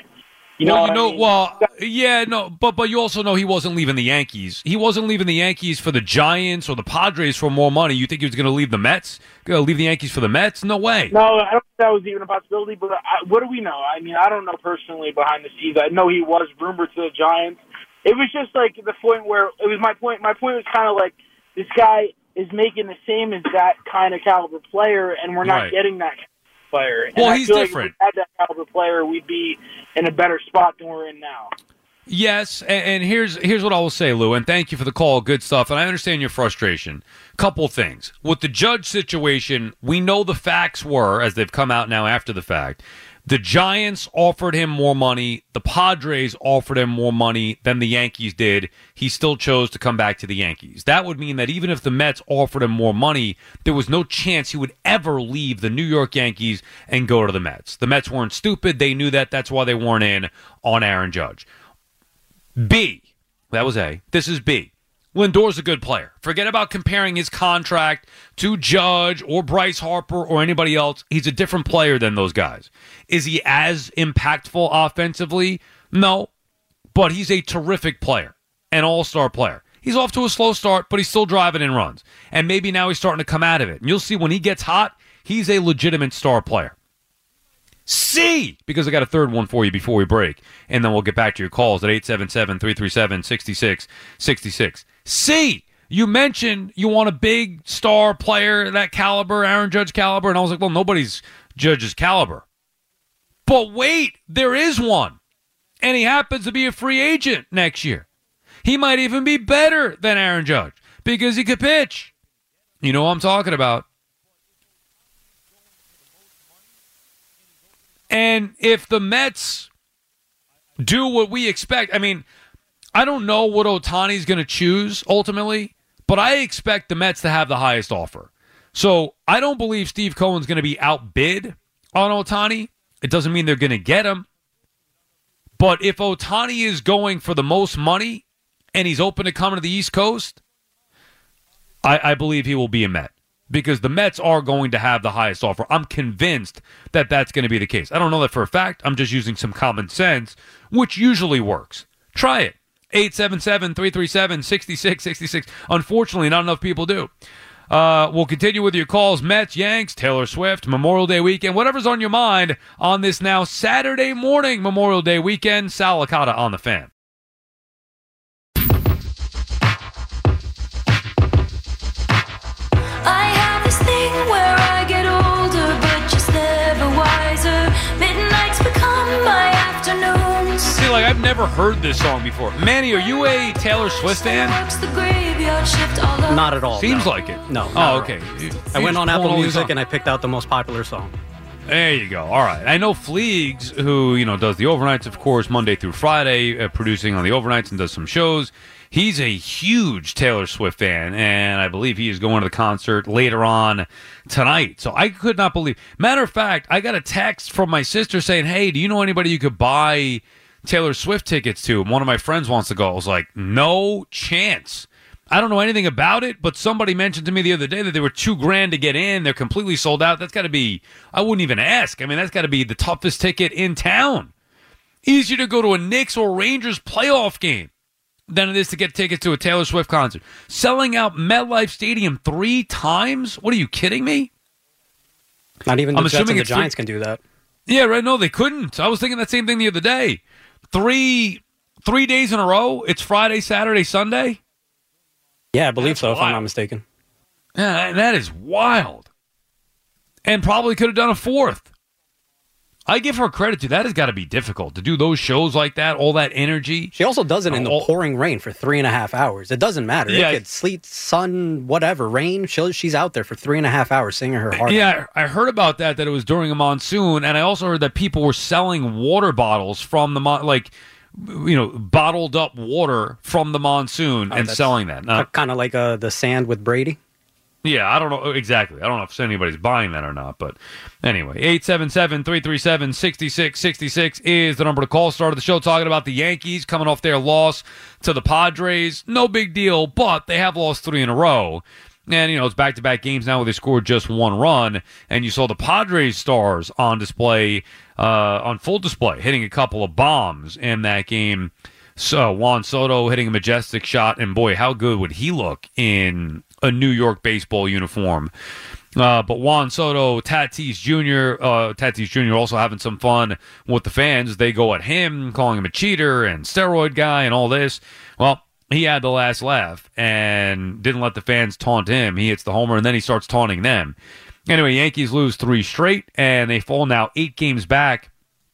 You know well, what you know, I mean? well, yeah, no, but but you also know he wasn't leaving the Yankees. He wasn't leaving the Yankees for the Giants or the Padres for more money. You think he was going to leave the Mets? Going to leave the Yankees for the Mets? No way. No, I don't think that was even a possibility. But I, what do we know? I mean, I don't know personally behind the scenes. I know he was rumored to the Giants. It was just like the point where it was my point. My point was kind of like this guy is making the same as that kind of caliber player, and we're not Right. getting that kind of player. And Well, I he's feel different. Like if we had that caliber player, we'd be in a better spot than we're in now. Yes, and, and here's here's what I will say, Lou, and thank you for the call. Good stuff, and I understand your frustration. Couple things. With the Judge situation, we know the facts were, as they've come out now after the fact, the Giants offered him more money. The Padres offered him more money than the Yankees did. He still chose to come back to the Yankees. That would mean that even if the Mets offered him more money, there was no chance he would ever leave the New York Yankees and go to the Mets. The Mets weren't stupid. They knew that. That's why they weren't in on Aaron Judge. B. That was A. This is B. Lindor's a good player. Forget about comparing his contract to Judge or Bryce Harper or anybody else. He's a different player than those guys. Is he as impactful offensively? No. But he's a terrific player, an all-star player. He's off to a slow start, but he's still driving in runs. And maybe now he's starting to come out of it. And you'll see when he gets hot, he's a legitimate star player. C, because I got a third one for you before we break, and then we'll get back to your calls at eight seven seven, three three seven, six six six six. C, you mentioned you want a big star player, that caliber, Aaron Judge caliber, and I was like, well, nobody's Judge's caliber. But wait, there is one, and he happens to be a free agent next year. He might even be better than Aaron Judge because he could pitch. You know what I'm talking about. And if the Mets do what we expect, I mean, I don't know what Ohtani's going to choose ultimately, but I expect the Mets to have the highest offer. So I don't believe Steve Cohen's going to be outbid on Ohtani. It doesn't mean they're going to get him. But if Ohtani is going for the most money and he's open to coming to the East Coast, I, I believe he will be a Met. Because the Mets are going to have the highest offer. I'm convinced that that's going to be the case. I don't know that for a fact. I'm just using some common sense, which usually works. Try it. eight seven seven, three three seven, six six six six. Unfortunately, not enough people do. Uh, we'll continue with your calls. Mets, Yanks, Taylor Swift, Memorial Day weekend, whatever's on your mind on this now Saturday morning Memorial Day weekend. Sal Licata on the Fan. Where I get older, but just never wiser. Midnights become my afternoons. See, like, I've never heard this song before. Manny, are you a Taylor Swift fan? Not at all. Seems no. like it. No. Oh, okay. You, I went on Apple Music on. and I picked out the most popular song. There you go. All right. I know Fleegs, who, you know, does the overnights, of course, Monday through Friday, uh, producing on the overnights and does some shows. He's a huge Taylor Swift fan, and I believe he is going to the concert later on tonight. So I could not believe. Matter of fact, I got a text from my sister saying, hey, do you know anybody you could buy Taylor Swift tickets to? And one of my friends wants to go. I was like, no chance. I don't know anything about it, but somebody mentioned to me the other day that they were two grand to get in. They're completely sold out. That's got to be, I wouldn't even ask. I mean, that's got to be the toughest ticket in town. Easier to go to a Knicks or Rangers playoff game than it is to get tickets to a Taylor Swift concert. Selling out MetLife Stadium three times? What, are you kidding me? Not even the I'm Jets assuming and the it's Giants three- can do that. Yeah, right. No, they couldn't. I was thinking that same thing the other day. Three three days in a row. It's Friday, Saturday, Sunday. Yeah, I believe That's so, if I'm wild. not mistaken. Yeah, that is wild. And probably could have done a fourth. I give her credit to that. Has got to be difficult to do those shows like that, all that energy. She also does it in the all, pouring rain for three and a half hours. It doesn't matter. Yeah. It could sleet, sun, whatever, rain. She'll, she's out there for three and a half hours singing her heart out. Yeah, I heard about that, that it was during a monsoon, and I also heard that people were selling water bottles from the, mon- like, you know, bottled up water from the monsoon Oh, and that's selling that. Now, kind of like uh, the sand with Brady. yeah, I don't know exactly. I don't know if anybody's buying that or not, but anyway, eight seven seven, three three seven, six six six six is the number to call. Start of the show talking about the Yankees coming off their loss to the Padres. No big deal, but they have lost three in a row. And, you know, it's back-to-back games now where they scored just one run, and you saw the Padres stars on display uh, on full display, hitting a couple of bombs in that game. So Juan Soto hitting a majestic shot, and boy, how good would he look in a New York baseball uniform. Uh, but Juan Soto, Tatis Junior, uh, Tatis Junior also having some fun with the fans. They go at him, calling him a cheater and steroid guy and all this. Well, he had the last laugh and didn't let the fans taunt him. He hits the homer, and then he starts taunting them. Anyway, Yankees lose three straight, and they fall now eight games back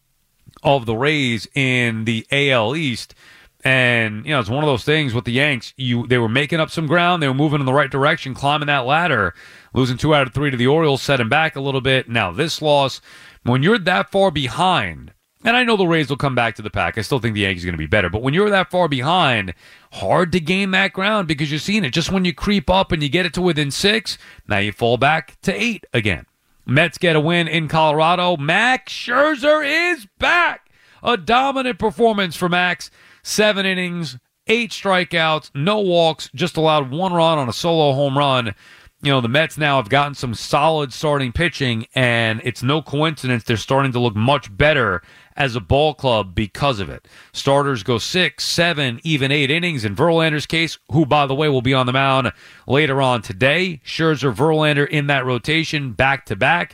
of the Rays in the A L East. And, you know, it's one of those things with the Yanks. You They were making up some ground. They were moving in the right direction, climbing that ladder. Losing two out of three to the Orioles, setting back a little bit. Now, this loss, when you're that far behind, and I know the Rays will come back to the pack. I still think the Yankees are going to be better. But when you're that far behind, hard to gain that ground because you're seeing it. Just when you creep up and you get it to within six, now you fall back to eight again. Mets get a win in Colorado. Max Scherzer is back. A dominant performance for Max. Seven innings, eight strikeouts, no walks, just allowed one run on a solo home run. You know, the Mets now have gotten some solid starting pitching, and it's no coincidence they're starting to look much better as a ball club because of it. Starters go six, seven, even eight innings. In Verlander's case, who, by the way, will be on the mound later on today. Scherzer, Verlander in that rotation, back-to-back.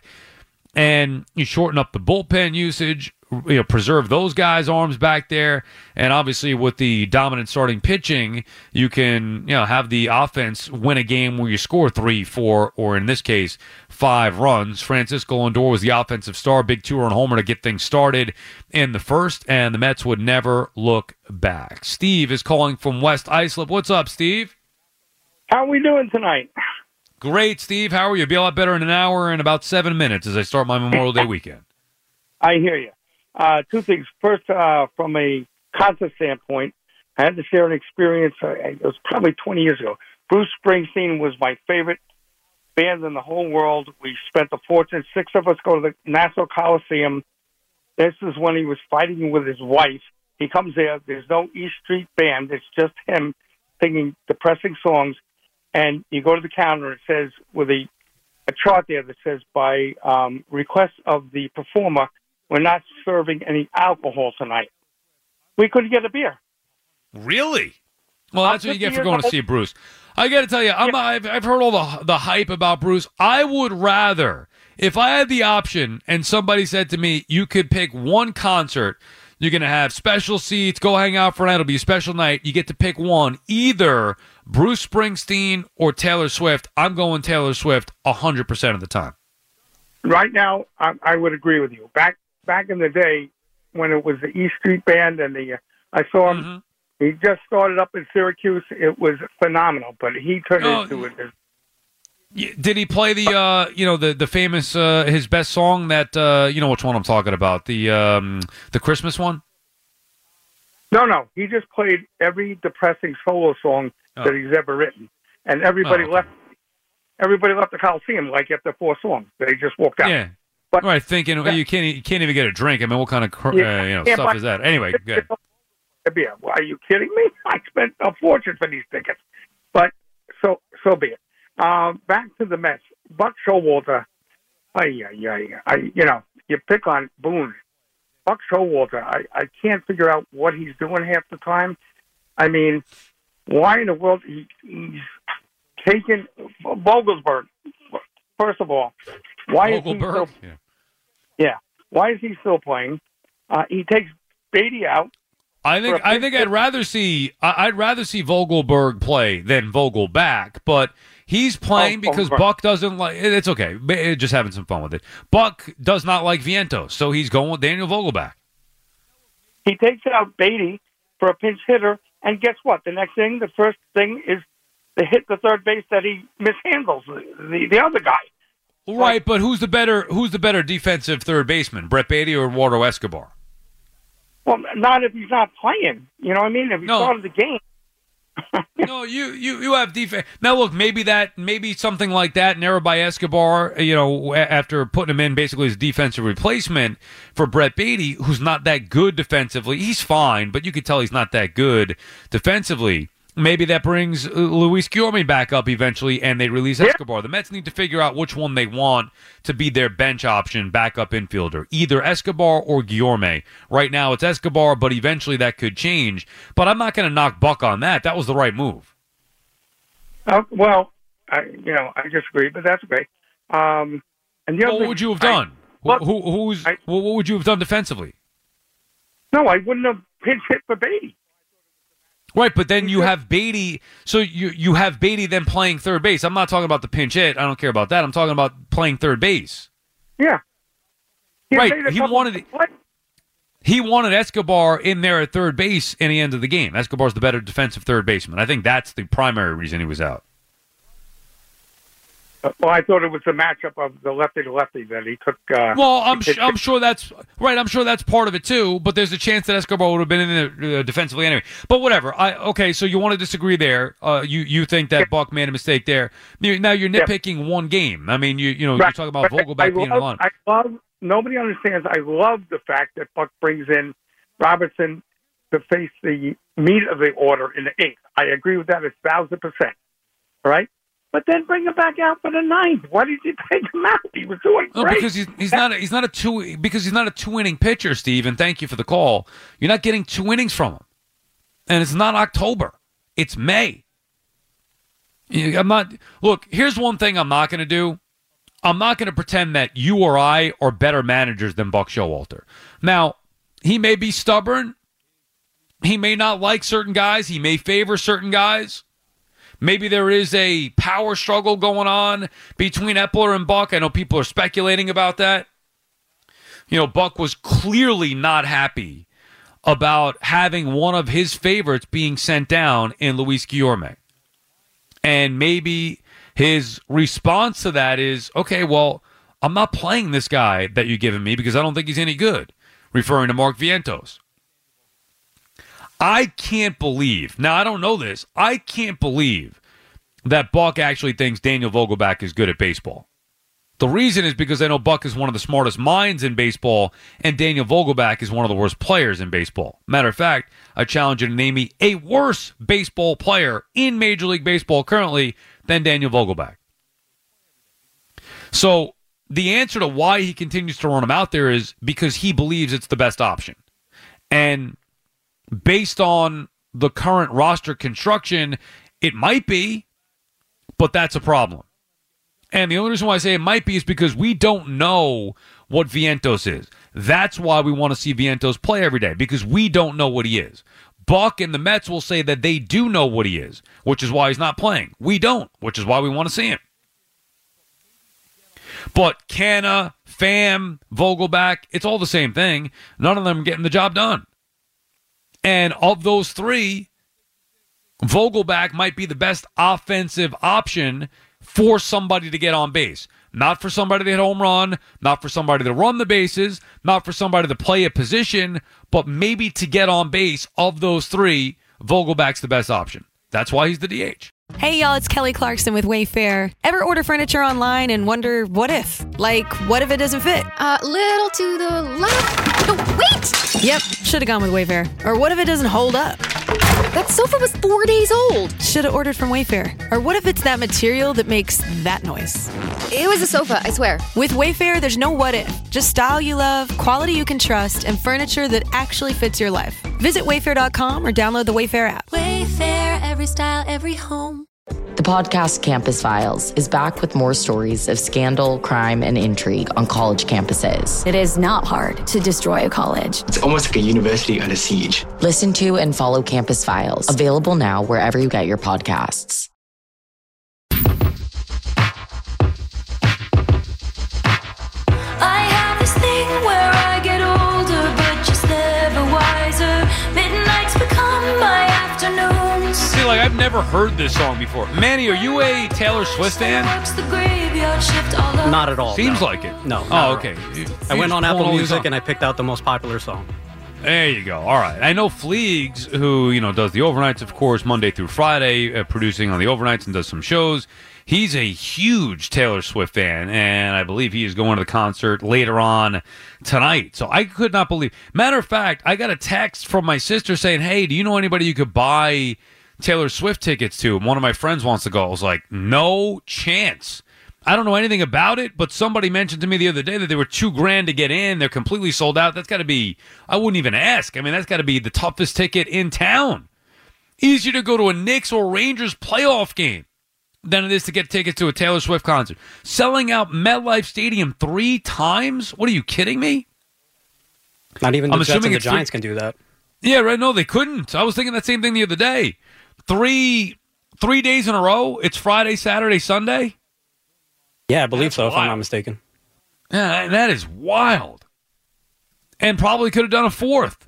And you shorten up the bullpen usage, you know, preserve those guys' arms back there, and obviously with the dominant starting pitching, you can, you know, have the offense win a game where you score three, four, or in this case, five runs. Francisco Lindor was the offensive star, big two-run homer to get things started in the first, and the Mets would never look back. Steve is calling from West Islip. What's up, Steve? How are we doing tonight? Great, Steve. How are you? Be a lot better in an hour and about seven minutes as I start my Memorial Day weekend. I hear you. Uh, two things. First, uh, from a concert standpoint, I had to share an experience. Uh, it was probably twenty years ago. Bruce Springsteen was my favorite band in the whole world. We spent a fortune. Six of us go to the Nassau Coliseum. This is when he was fighting with his wife. He comes there. There's no East Street Band. It's just him singing depressing songs. And you go to the counter, it says, with a, a chart there that says, by um, request of the performer, we're not serving any alcohol tonight. We couldn't get a beer. Really? Well, that's what you get for going to see Bruce. I got to tell you, I'm, yeah. I've, I've heard all the the hype about Bruce. I would rather, if I had the option and somebody said to me, you could pick one concert, you're going to have special seats, go hang out for a night, it'll be a special night, you get to pick one, either Bruce Springsteen or Taylor Swift. I'm going Taylor Swift one hundred percent of the time. Right now, I, I would agree with you. Back back in the day, when it was the East Street Band, and the uh, I saw him, mm-hmm. he just started up in Syracuse. It was phenomenal, but he turned oh, into it. Did he play the, uh, you know, the the famous uh, his best song that uh, you know which one I'm talking about, the um, the Christmas one? No, no, he just played every depressing solo song oh. that he's ever written, and everybody oh, okay. left. Everybody left the Coliseum like after four songs. They just walked out. Yeah. But, right, thinking yeah. you can't you can't even get a drink. I mean, what kind of uh, yeah. you know yeah, stuff is that? Anyway, good. Yeah, well, are you kidding me? I spent a fortune for these tickets, but so so be it. Um, back to the Mets. Buck Showalter. I, I, I, I, you know, you pick on Boone. Buck Showalter. I, I can't figure out what he's doing half the time. I mean, why in the world he, he's taking Vogelsberg? First of all, why is he still? Yeah. yeah, why is he still playing? Uh, he takes Beatty out. I think I think I'd rather see I'd rather see Vogelberg play than Vogel back, but he's playing oh, because Vogelberg. Buck doesn't like. It's okay, just having some fun with it. Buck does not like Vientos, so he's going with Daniel Vogelback. He takes out Beatty for a pinch hitter, and guess what? The next thing, the first thing is to hit the third base that he mishandles the the other guy. Right, like, but who's the better who's the better defensive third baseman, Brett Beatty or Eduardo Escobar? Well, not if he's not playing. You know what I mean? If he no. started the game. no, you, you, you have defense. Now, look, maybe that, maybe something like that, narrowed by Escobar, you know, after putting him in basically as defensive replacement for Brett Beatty, who's not that good defensively. He's fine, but you could tell he's not that good defensively. maybe that brings Luis Guillorme back up eventually, and they release yeah. Escobar. The Mets need to figure out which one they want to be their bench option backup infielder, either Escobar or Guillorme. Right now it's Escobar, but eventually that could change. But I'm not going to knock Buck on that. That was the right move. Uh, well, I, you know, I disagree, but that's okay. Um, and the what other would you have I, done? well, who, who's, I, what would you have done defensively? No, I wouldn't have pinch hit for Beatty. Right, but then you have Beatty. So you you have Beatty then playing third base. I'm not talking about the pinch hit. I don't care about that. I'm talking about playing third base. Yeah. He right. He wanted he wanted Escobar in there at third base in the end of the game. Escobar's the better defensive third baseman. I think that's the primary reason he was out. Well, I thought it was the matchup of the lefty to lefty that he took. Uh, well, I'm sh- I'm sure that's right. I'm sure that's part of it too. But there's a chance that Escobar would have been in there uh, defensively anyway. But whatever. I okay. So you want to disagree there? Uh, you you think that yeah. Buck made a mistake there? Now you're nitpicking yeah. one game. I mean, you you know right. you're talking about but Vogelbach I being love, on. I love. Nobody understands. I love the fact that Buck brings in Robertson to face the meat of the order in the eighth. I agree with that a thousand percent. All right. But then bring him back out for the ninth. Why did you take him out? He was doing great. No, because he's, he's not a, he's not a two because he's not a two inning pitcher, Steve. And thank you for the call. You're not getting two innings from him, and it's not October. It's May. I'm not. Look, here's one thing I'm not going to do. I'm not going to pretend that you or I are better managers than Buck Showalter. Now, he may be stubborn. He may not like certain guys. He may favor certain guys. Maybe there is a power struggle going on between Epler and Buck. I know people are speculating about that. You know, Buck was clearly not happy about having one of his favorites being sent down in Luis Guillorme. And maybe his response to that is, okay, well, I'm not playing this guy that you're giving me because I don't think he's any good, referring to Mark Vientos. I can't believe, now I don't know this, I can't believe that Buck actually thinks Daniel Vogelbach is good at baseball. The reason is because I know Buck is one of the smartest minds in baseball, and Daniel Vogelbach is one of the worst players in baseball. Matter of fact, I challenge you to name me a worse baseball player in Major League Baseball currently than Daniel Vogelbach. So the answer to why he continues to run him out there is because he believes it's the best option. And based on the current roster construction, it might be, but that's a problem. And the only reason why I say it might be is because we don't know what Vientos is. That's why we want to see Vientos play every day, because we don't know what he is. Buck and the Mets will say that they do know what he is, which is why he's not playing. We don't, which is why we want to see him. But Canna, Pham, Vogelbach, it's all the same thing. None of them are getting the job done. And of those three, Vogelbach might be the best offensive option for somebody to get on base. Not for somebody to hit home run, not for somebody to run the bases, not for somebody to play a position, but maybe to get on base. Of those three, Vogelbach's the best option. That's why he's the D H. Hey, y'all, it's Kelly Clarkson with Wayfair. Ever order furniture online and wonder, what if? Like, what if it doesn't fit? A uh, little to the left. No, wait! Yep, should have gone with Wayfair. Or what if it doesn't hold up? That sofa was four days old. Should have ordered from Wayfair. Or what if it's that material that makes that noise? It was a sofa, I swear. With Wayfair, there's no what if. Just style you love, quality you can trust, and furniture that actually fits your life. Visit wayfair dot com or download the Wayfair app. Wayfair, every style, every home. The podcast Campus Files is back with more stories of scandal, crime, and intrigue on college campuses. It is not hard to destroy a college. It's almost like a university under siege. Listen to and follow Campus Files, available now wherever you get your podcasts. I have this thing where I get older, but just never wiser. Midnights become my afternoons. See, like, I've never heard this song before. Manny, are you a Taylor Swift fan? Not at all. Seems no. like it. No. Oh, okay. You, I went on Apple Music song. and I picked out the most popular song. There you go. All right. I know Fleegs, who, you know, does the overnights, of course, Monday through Friday, uh, producing on the overnights and does some shows. He's a huge Taylor Swift fan, and I believe he is going to the concert later on tonight. So I could not believe. Matter of fact, I got a text from my sister saying, hey, do you know anybody you could buy Taylor Swift tickets to. One of my friends wants to go. I was like, no chance. I don't know anything about it, but somebody mentioned to me the other day that they were two grand to get in. They're completely sold out. That's got to be, I wouldn't even ask. I mean, that's got to be the toughest ticket in town. Easier to go to a Knicks or Rangers playoff game than it is to get tickets to a Taylor Swift concert. Selling out MetLife Stadium three times? What are you kidding me? Not even the I'm Jets assuming and the it's Giants three- can do that. Yeah, right. No, they couldn't. I was thinking that same thing the other day. Three, three days in a row. It's Friday, Saturday, Sunday. Yeah, I believe That's so, if wild. I'm not mistaken. Yeah, that is wild. And probably could have done a fourth.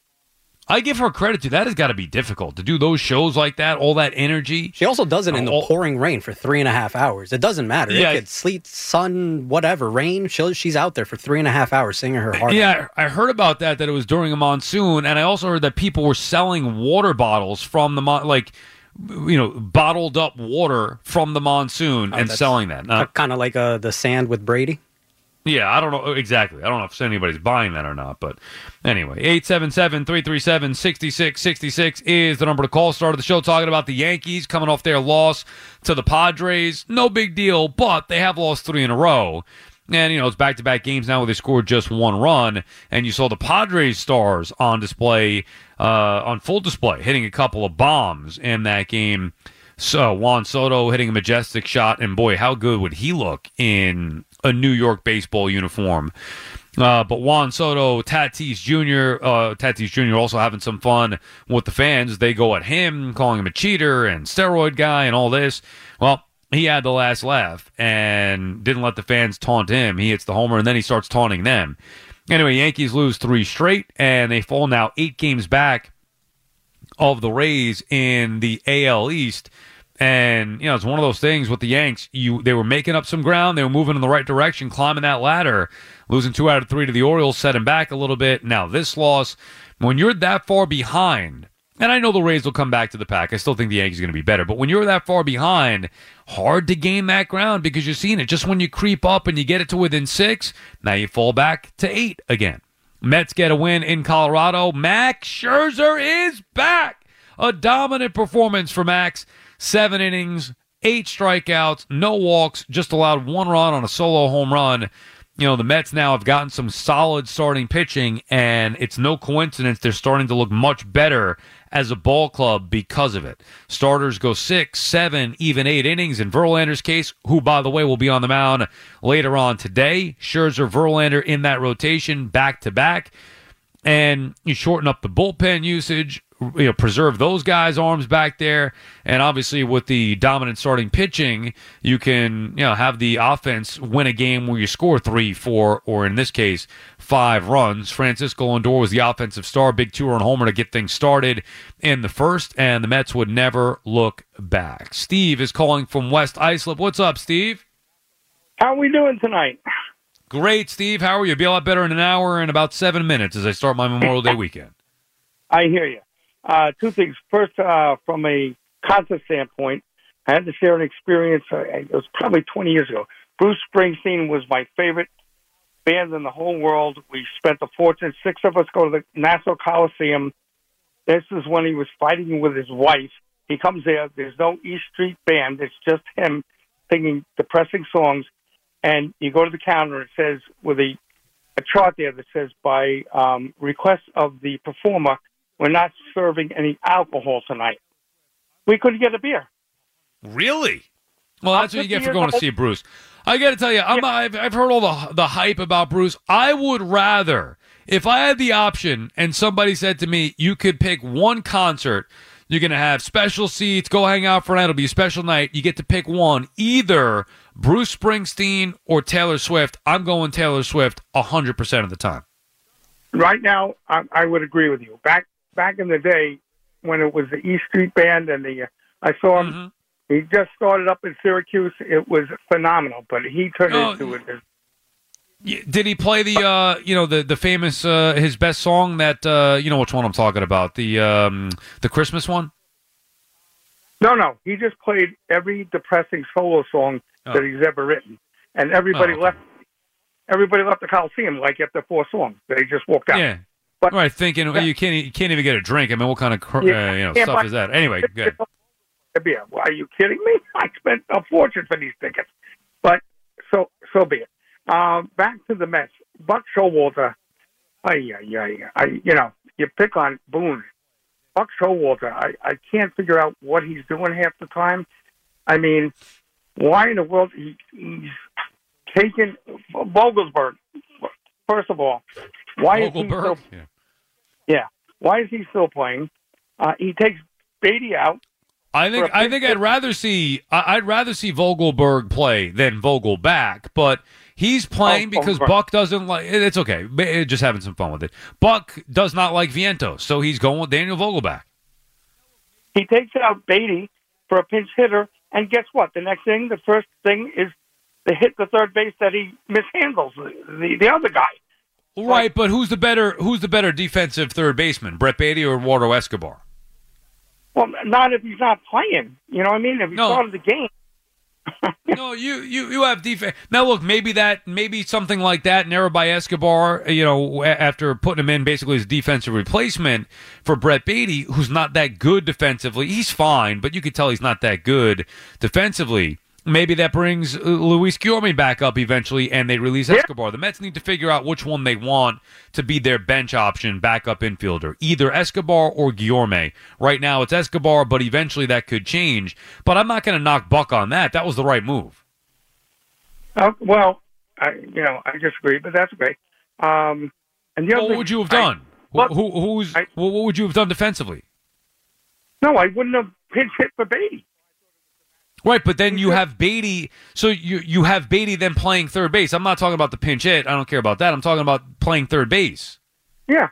I give her credit to that. Has got to be difficult to do those shows like that, all that energy. She also does it in the all, pouring rain for three and a half hours. It doesn't matter. Yeah. It could sleet, sun, whatever, rain. She'll, she's out there for three and a half hours singing her heart out. Yeah, I heard about that, that it was during a monsoon, and I also heard that people were selling water bottles from the, mon- like, you know, bottled up water from the monsoon Oh, and that's selling that. Now, kind of like uh, the sand with Brady. yeah, I don't know exactly. I don't know if anybody's buying that or not. But anyway, eight seven seven, three three seven, six six six six is the number to call. Started the show talking about the Yankees coming off their loss to the Padres. No big deal, but they have lost three in a row. And, you know, it's back-to-back games now where they scored just one run. And you saw the Padres stars on display, uh, on full display, hitting a couple of bombs in that game. So Juan Soto hitting a majestic shot. And, boy, how good would he look in a New York baseball uniform. Uh, but Juan Soto, Tatis Junior, uh, Tatis Junior also having some fun with the fans. They go at him, calling him a cheater and steroid guy and all this. Well, he had the last laugh and didn't let the fans taunt him. He hits the homer, and then he starts taunting them. Anyway, Yankees lose three straight, and they fall now eight games back of the Rays in the A L East. And, you know, it's one of those things with the Yanks. You They were making up some ground. They were moving in the right direction, climbing that ladder. Losing two out of three to the Orioles set him back a little bit. Now, this loss, when you're that far behind, and I know the Rays will come back to the pack. I still think the Yankees are going to be better. But when you're that far behind, hard to gain that ground because you're seeing it. Just when you creep up and you get it to within six, now you fall back to eight again. Mets get a win in Colorado. Max Scherzer is back. A dominant performance for Max. Seven innings, eight strikeouts, no walks, just allowed one run on a solo home run. You know, the Mets now have gotten some solid starting pitching, and it's no coincidence they're starting to look much better as a ball club because of it. Starters go six, seven, even eight innings in Verlander's case, who, by the way, will be on the mound later on today. Scherzer, Verlander in that rotation back-to-back. And you shorten up the bullpen usage, you know, preserve those guys' arms back there, and obviously with the dominant starting pitching, you can, you know, have the offense win a game where you score three, four, or in this case, five runs. Francisco Lindor was the offensive star, big two-run homer to get things started in the first, and the Mets would never look back. Steve is calling from West Islip. What's up, Steve? How are we doing tonight? Great, Steve. How are you? Be a lot better in an hour and about seven minutes as I start my Memorial Day weekend. I hear you. Uh, two things. First, uh, from a concert standpoint, I had to share an experience. Uh, it was probably twenty years ago. Bruce Springsteen was my favorite band in the whole world. We spent a fortune. Six of us go to the Nassau Coliseum. This is when he was fighting with his wife. He comes there. There's no East Street Band. It's just him singing depressing songs. And you go to the counter. It says with a, a chart there that says by um, request of the performer, we're not serving any alcohol tonight. We couldn't get a beer. Really? Well, that's what you get for going to see Bruce. I got to tell you, I'm, I've, I've heard all the the hype about Bruce. I would rather, if I had the option and somebody said to me, you could pick one concert, you're going to have special seats, go hang out for a night, it'll be a special night, you get to pick one, either Bruce Springsteen or Taylor Swift. I'm going Taylor Swift one hundred percent of the time. Right now, I, I would agree with you. Back back in the day when it was the East Street Band and the, uh, I saw him, mm-hmm. he just started up in Syracuse. It was phenomenal, but he turned oh, into it. Did he play the, uh, you know, the the famous uh, his best song that uh, you know which one I'm talking about, the um, the Christmas one? No, no, he just played every depressing solo song oh. that he's ever written, and everybody oh, okay. left. Everybody left the Coliseum like after four songs. They just walked out. Yeah. But, right, thinking well, you can't you can't even get a drink. I mean, what kind of cr- Yeah, uh, you know yeah, stuff but- is that? Anyway, good. beer. Well, are you kidding me? I spent a fortune for these tickets. But so so be it. Um, back to the Mets. Buck Showalter. I, I, I, I, you know, you pick on Boone. Buck Showalter. I, I can't figure out what he's doing half the time. I mean, why in the world he, he's taken Vogelsberg? First of all, why is he still? Yeah. yeah. Why is he still playing? Uh, he takes Beatty out. I think for a I think I'd rather see I- I'd rather see Vogelberg play than Vogelback, but he's playing Oh, because Vogelberg. Buck doesn't like. It's okay, But just having some fun with it. Buck does not like Vientos, so he's going with Daniel Vogelback. He takes out Beatty for a pinch hitter, and guess what? The next thing, the first thing is to hit the third base that he mishandles the the, the other guy. Right, but who's the better who's the better defensive third baseman, Brett Beatty or Eduardo Escobar? Well, not if he's not playing. You know what I mean? If he No. started the game. No, you, you, you have defense. Now, look, maybe that, maybe something like that, an error by Escobar, you know, a- after putting him in basically as defensive replacement for Brett Beatty, who's not that good defensively. He's fine, but you could tell he's not that good defensively. Maybe that brings uh, Luis Guillorme back up eventually, and they release Escobar. The Mets need to figure out which one they want to be their bench option backup infielder, either Escobar or Guillorme. Right now it's Escobar, but eventually that could change. But I'm not going to knock Buck on that. That was the right move. Uh, well, I, you know, I disagree, but that's okay. Um, and the other What thing- would you have I- done? well, who, who's, what would you have done defensively? No, I wouldn't have pinch hit for Beatty. Right, but then you have Beatty. So you you have Beatty then playing third base. I'm not talking about the pinch hit. I don't care about that. I'm talking about playing third base. Yeah.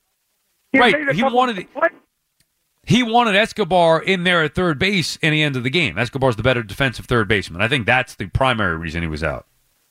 He made Right. a He couple- wanted he wanted Escobar in there at third base in the end of the game. Escobar's the better defensive third baseman. I think that's the primary reason he was out.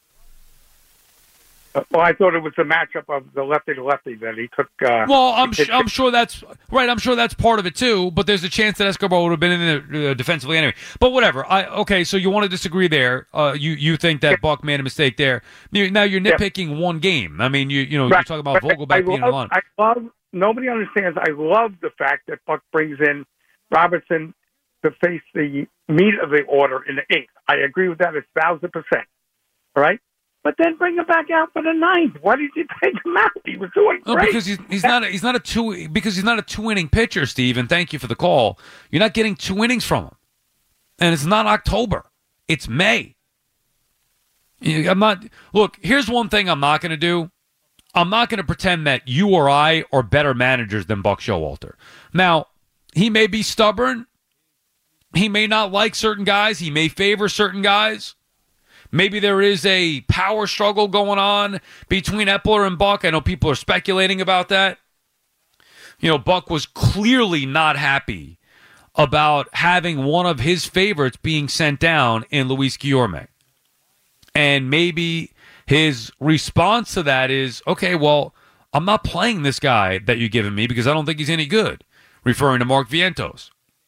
Well, I thought it was the matchup of the lefty to lefty that he took. Uh, Well, I'm he sh- I'm sure that's right. I'm sure that's part of it too. But there's a chance that Escobar would have been in there uh, defensively anyway. But whatever. I okay. So you want to disagree there? Uh, you you think that Buck made a mistake there? You, now you're nitpicking one game. I mean, you you know Right. you're talking about But Vogelback I being in the love, line. I love. Nobody understands. I love the fact that Buck brings in Robertson to face the meat of the order in the eighth. I agree with that a thousand percent. All right, but then bring him back out for the ninth. Why did you take him out? He was doing No, great. because he's he's not a, he's not a two because he's not a two inning pitcher, Steve. And thank you for the call. You're not getting two innings from him, and it's not October. It's May. You- I'm not. Look, here's one thing I'm not going to do. I'm not going to pretend that you or I are better managers than Buck Showalter. Now, he may be stubborn. He may not like certain guys. He may favor certain guys. Maybe there is a power struggle going on between Epler and Buck. I know people are speculating about that. You know, Buck was clearly not happy about having one of his favorites being sent down in Luis Guillorme. And maybe his response to that is, okay, well, I'm not playing this guy that you're giving me because I don't think he's any good, referring to Mark Vientos.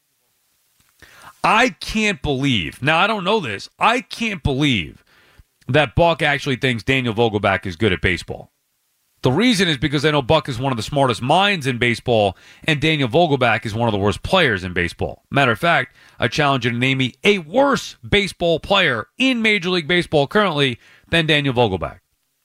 I can't believe, now I don't know this, I can't believe that Buck actually thinks Daniel Vogelback is good at baseball. The reason is because I know Buck is one of the smartest minds in baseball, and Daniel Vogelback is one of the worst players in baseball. Matter of fact, I challenge you to name me a worse baseball player in Major League Baseball currently than Daniel Vogelback.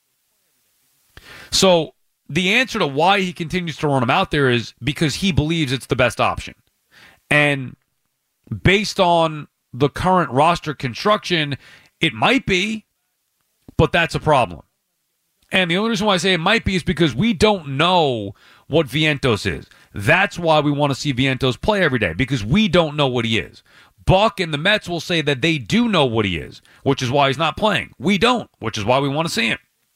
So the answer to why he continues to run him out there is because he believes it's the best option. And based on the current roster construction, it might be, but that's a problem. And the only reason why I say it might be is because we don't know what Vientos is. That's why we want to see Vientos play every day, because we don't know what he is. Buck and the Mets will say that they do know what he is, which is why he's not playing. We don't, which is why we want to see him.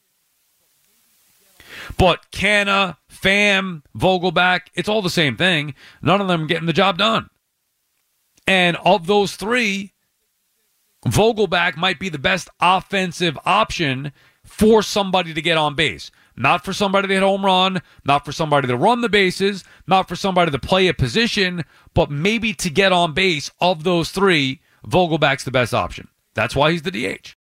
But Canna, Pham, Vogelback, it's all the same thing. None of them are getting the job done. And of those three, Vogelback might be the best offensive option for somebody to get on base. Not for somebody to hit home run, not for somebody to run the bases, not for somebody to play a position, but maybe to get on base. Of those three, Vogelback's the best option. That's why he's the D H.